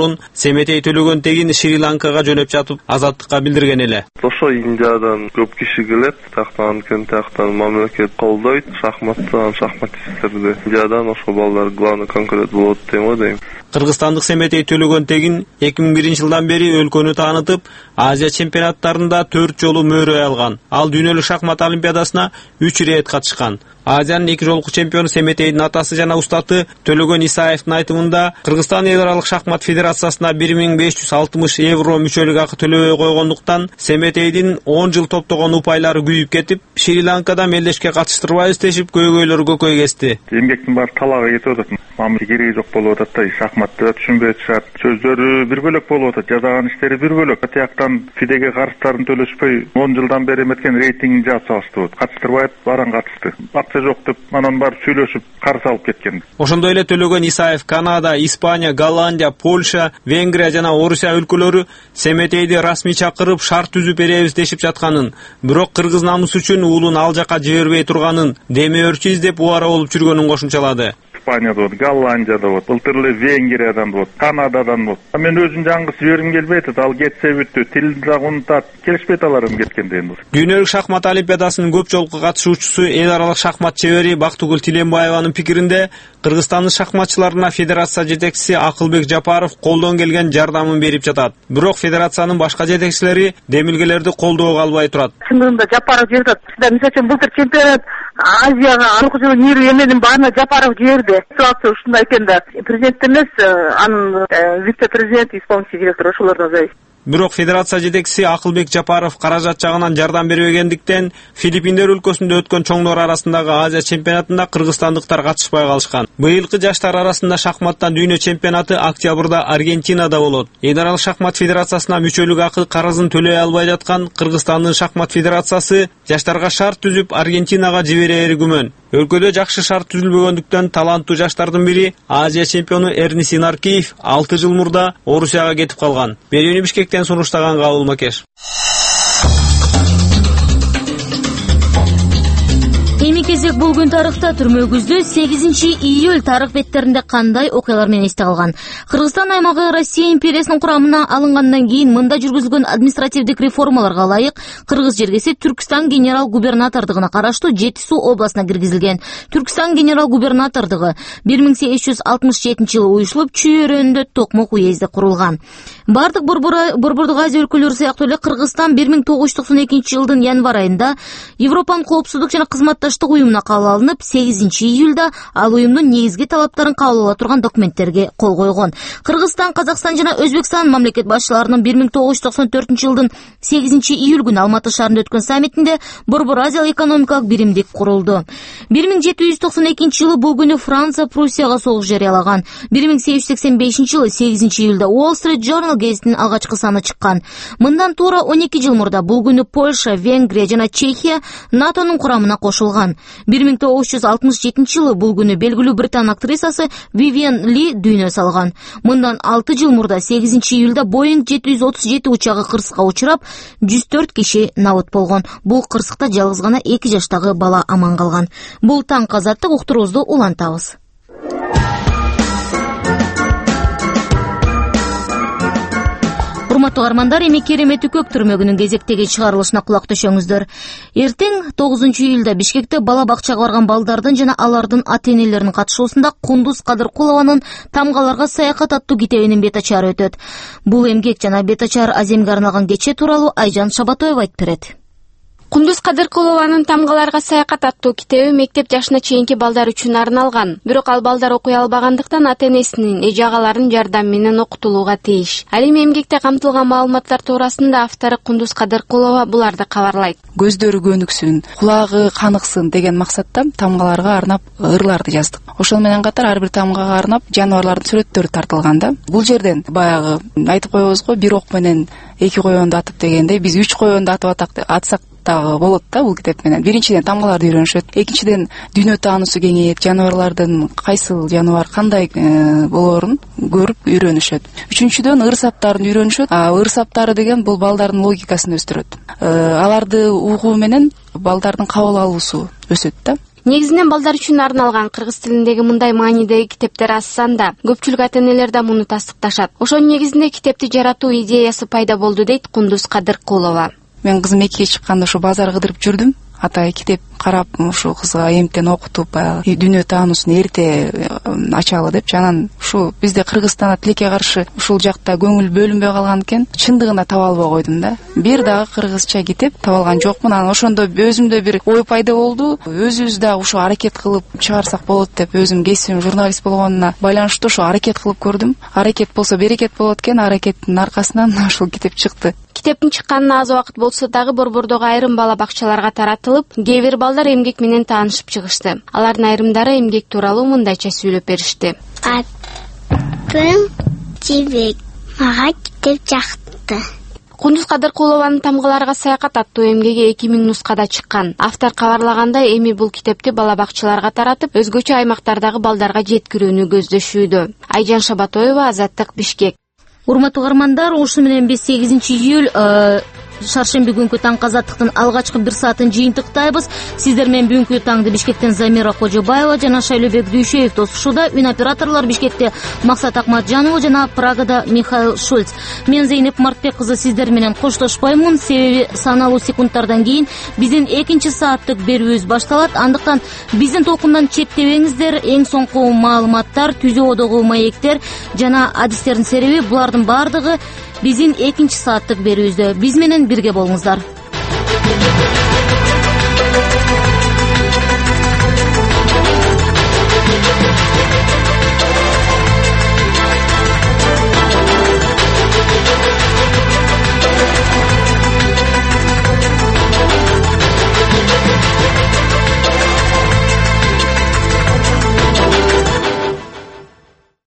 Семетей Төлөгөн Тегин Шри-Ланкага жөнөп жатып азаттыкка билдирген эле. Ошо Индиядан көп киши келет, тактан кен тактан мамлекет колдойт, шахматтан шахматисттерди. Индиядан ошо балдар главный конкурент болот дейм го дейм. Кыргызстандык Семетей Төлөгөн Тегин эки миң биринчи жылдан бери өлкөнү таанытып, Азия чемпионаттарында төрт жолу мөөрөй алган. Ал дүйнөлүк шахмат олимпиадасына үч рет катышкан. Азиянын эки жолку чемпиону Семетейдин атасы жана устаты Төлөгөн Исаевдин айтымында Кыргызстан эл аралык шахмат федерациясына бир миң беш жүз алтымыш евро мүчөлүк акы төлөбөй койгондуктан Семетейдин он жыл топтогон упайлары күйүп кетип, Шри-Ланкада мелдешке катыштырбайбыз дешип көйгөйлөр көкөй кести. Эмгектин баары талаага кетип атат. Мамлекет кереги жок болуп атат да, шахматты түшүнбөй атышат. Сөздөрү бир бөлөк болуп атат, жасаган иштери бир бөлөк. Тияктан Фидеге карыздарын төлөшпөй он жылдан бери эметкен рейтингин жазып салыштырып, катыштырбай баран катышты. Акча жок деп анан барып сүйлөшүп карыз алып кеткен. Ошондой эле Төлөгөн Исаев Канада, Испания, Голландия, Польша, Венгрия жана Орусия өлкөлөрү Семетейди расмий чакырып шарт түзүп беребиз дешип жатканын, бирок кыргыз намысы үчүн уулун ал жака жибербей турганын, демөөрчү издеп убара болуп жүргөнүн кошумчалады. Испанияда болот, Голландияда болот, былтыр эле Венгриядан болот, Канададан болот. Мен өзүм жаңгыс жибергим келбейт, ал кетсе бүттү, тилин дагы унутат, келишпейт аларым кеткенде энди. Дүйнөлүк шахмат олимпиадасынын көп жолку катышуучусу эл аралык шахмат чебери Бактыгүл Тиленбаеванын пикиринде Кыргызстандын шахматчыларына федерация жетекчиси Акылбек Жапаров колдон келген жардамын берип жатат. Бирок федерациянын башка жетекчилери демилгелерди колдоого албай турат. Чындыгында Жапаров жиберди. Мисалы үчүн былтыр чемпионат Азияга алкы жылы нир эмненин баарына Жапаров жиберди. Ситуация ушундай экен да. Президент эмес, анын вице-президент, исполнительный директор ошолордон зависит. Бирок федерация жетекчиси Акылбек Жапаров каражат жагынан жардам бербегендиктен Филиппиндер өлкөсүндө өткөн чоңдор арасындагы Азия чемпионатында кыргызстандыктар катышпай калышкан. Быйылкы жаштар арасында шахматтан дүйнө чемпионаты октябрда Аргентинада болот. Эл аралык шахмат федерациясына мүчөлүк акы карызын төлөй албай жаткан Кыргызстандын шахмат федерациясы жаштарга шарт түзүп Аргентинага жиберери күмөн. Өлкөдө жакшы шарт түзүлбөгөндүктөн таланттуу жаштардын бири Азия чемпиону Эрнис Инаркиев алты жыл мурда Орусияга кетип калган. Берүүнү Бишкектен сунуштаган Кабыл Макеш. Эми кезек бул күн тарыхта түрмөгүздө сегизинчи июль тарых беттеринде кандай окуялар менен эсте калган. Кыргызстан аймагы Россия империясынын курамына алынгандан кийин мында жүргүзүлгөн административдик реформаларга ылайык Кыргыз жергеси Түркстан генерал-губернатордугуна караштуу Жети Суу областына киргизилген. Түркстан генерал-губернатордугу бир миң сегиз жүз алтымыш жетинчи жылы уюшулуп Чүй-Өрөндө Токмок уезде курулган. Бардык Борбордук Азия өлкөлөрү сыяктуу эле Кыргызстан бир миң тогуз жүз токсон экинчи жылдын январь айында Европанын коопсуздук жана кызматташтык уюмуна кабыл алынып, сегизинчи июлда ал уюмдун негизги талаптарын кабыл ала турган документтерге кол койгон. Кыргызстан, Казакстан жана Өзбекстан мамлекет башчыларынын бир миң тогуз жүз токсон төртүнчү жылдын сегизинчи июль күнү Алматы шаарында өткөн саммитинде Борбор Азиялык экономикалык биримдик курулду. бир миң жети жүз токсон экинчи жылы бул күнү Франция Пруссияга согуш жарыялаган. бир миң сегиз жүз сексен бешинчи жылы сегизинчи июлда Wall Street Journal гезитинин алгачкы саны чыккан. Мындан туура он эки жыл мурда бул күнү Польша, Венгрия жана Чехия натонун курамына кошулган. бир миң тогуз жүз алтымыш жетинчи жылы бул күнү белгилүү британ актрисасы Вивиан Ли дүйнө салган. Мындан алты жыл мурда сегизинчи июлда Боинг жети жүз отуз жети учагы кырсыкка учурап, жүз төрт киши набыт болгон. Бул кырсыкта жалгыз гана эки жаштагы бала аман калган. Бул таңкы азаттык уктуруубузду улантабыз. Урматтуу армандар, эми керемети көк түрмөгүнүн кезектеги чыгарылышына кулак төшөңүздөр. Эртең тогузунчу июлда Бишкекте бала бакчага барган балдардын жана алардын ата-энелеринин катышуусунда Кундуз Кадыркулованын Тамгаларга саякат аттуу китебинин бетачары өтөт. Бул эмгек жана бетачар Аземге арналган кече тууралуу Айжан Шабатоева айтып берет. Кундуз Кадыркулованын Тамгаларга саякат аттуу китеби мектеп жашына чейинки балдар үчүн арналган. Бирок ал балдар окуй албагандыктан ата-энесинин, эже агаларынын жардамы менен окутулууга тийиш. Ал эми эмгекте камтылган маалыматтар туурасында автору Кундуз Кадыркулова буларды кабарлайт. Көздөрү көнүксүн, кулагы каныксын деген максатта тамгаларга арнап ырларды жаздык. Ошол менен катар ар бир тамгага арнап жаныбарлардын сүрөттөрү тартылган да. Бул жерден баягы айтып коебузго, бир ок менен эки коёнду атып дегендей, биз үч коёнду атып атак атсак дагы болот да бул китеп менен. Биринчиден тамгаларды үйрөнүшөт, экинчиден дүйнө таануусу кеңейет, жаныбарлардын кайсыл жаныбар кандай болоорун көрүп үйрөнүшөт. Үчүнчүдөн ыр саптарын үйрөнүшөт. А ыр саптары деген бул балдардын логикасын өстүрөт. Аларды угуу менен балдардын кабыл алуусу өсөт да. Негизинен балдар үчүн арналган кыргыз тилиндеги мындай маанидеги китептер азсан да, көпчүлүк ата-энелер да муну тастыкташат. Ошонун негизинде китепти жаратуу идеясы пайда болду дейт Кундуз Кадыркулова. Мен кызым экиге чыкканда ушу базар кыдырып жүрдүм. Атай китеп карап, ушу кызга эмтен окутуп, баягы дүйнө таануусун эрте ачалы депчи. Анан ушу бизде Кыргызстанда тилекке каршы ушул жакта көңүл бөлүнбөй калган экен. Чындыгында таба албай койдум да. Бир дагы кыргызча китеп таба алган жокмун. Анан ошондо өзүмдө бир ой пайда болду. Өзүбүз дагы ушу аракет кылып чыгарсак болот деп, өзүм кесибим журналист болгонуна байланыштуу ушу аракет кылып көрдүм. Аракет болсо берекет болот экен. Аракеттин аркасынан ушул китеп чыкты. Китептин чыкканына аз убакыт болсо дагы Борбордогу айрым бала бакчаларга таратылып, кээ бир балдар эмгек менен таанышып чыгышты. Алардын айрымдары эмгек тууралуу мындайча сүйлөп беришти. Атым Жибек, мага китеп жакты. Кундуз Кадыркулованын Тамгаларга саякат аттуу эмгеги эки миң нускада чыккан. Автор кабарлагандай, эми бул китепти бала бакчаларга таратып, өзгөчө аймактардагы балдарга жеткирүүнү көздөшүүдө. Айжан Шабатоева, Азаттык, Бишкек. Урматтуу угармандар, ушу менен биз сегизинчи июль шаршемби күнкү таң азаттыктын алгачкы бир саатын жыйынтыктайбыз. Сиздер менен бүгүнкү таңды Бишкектен Замира Кожобаева жана Шайлообек Дүйшөев тосушууда. Үн операторлор Бишкекте Максат Акматжанова жана Прагада Михаил Шульц. Мен Зейнеп Мартбек кызы сиздер менен коштошпоймун, себеби саналуу секундтардан кийин биздин экинчи сааттык берүүбүз башталат. Андыктан биздин толкундан четтебеңиздер. Эң соңку маалыматтар, түзүүдөгү маектер жана адистердин сереби, булардын баардыгы биздин экинчи сааттык берүүбүздө. Биз менен бирге болуңуздар.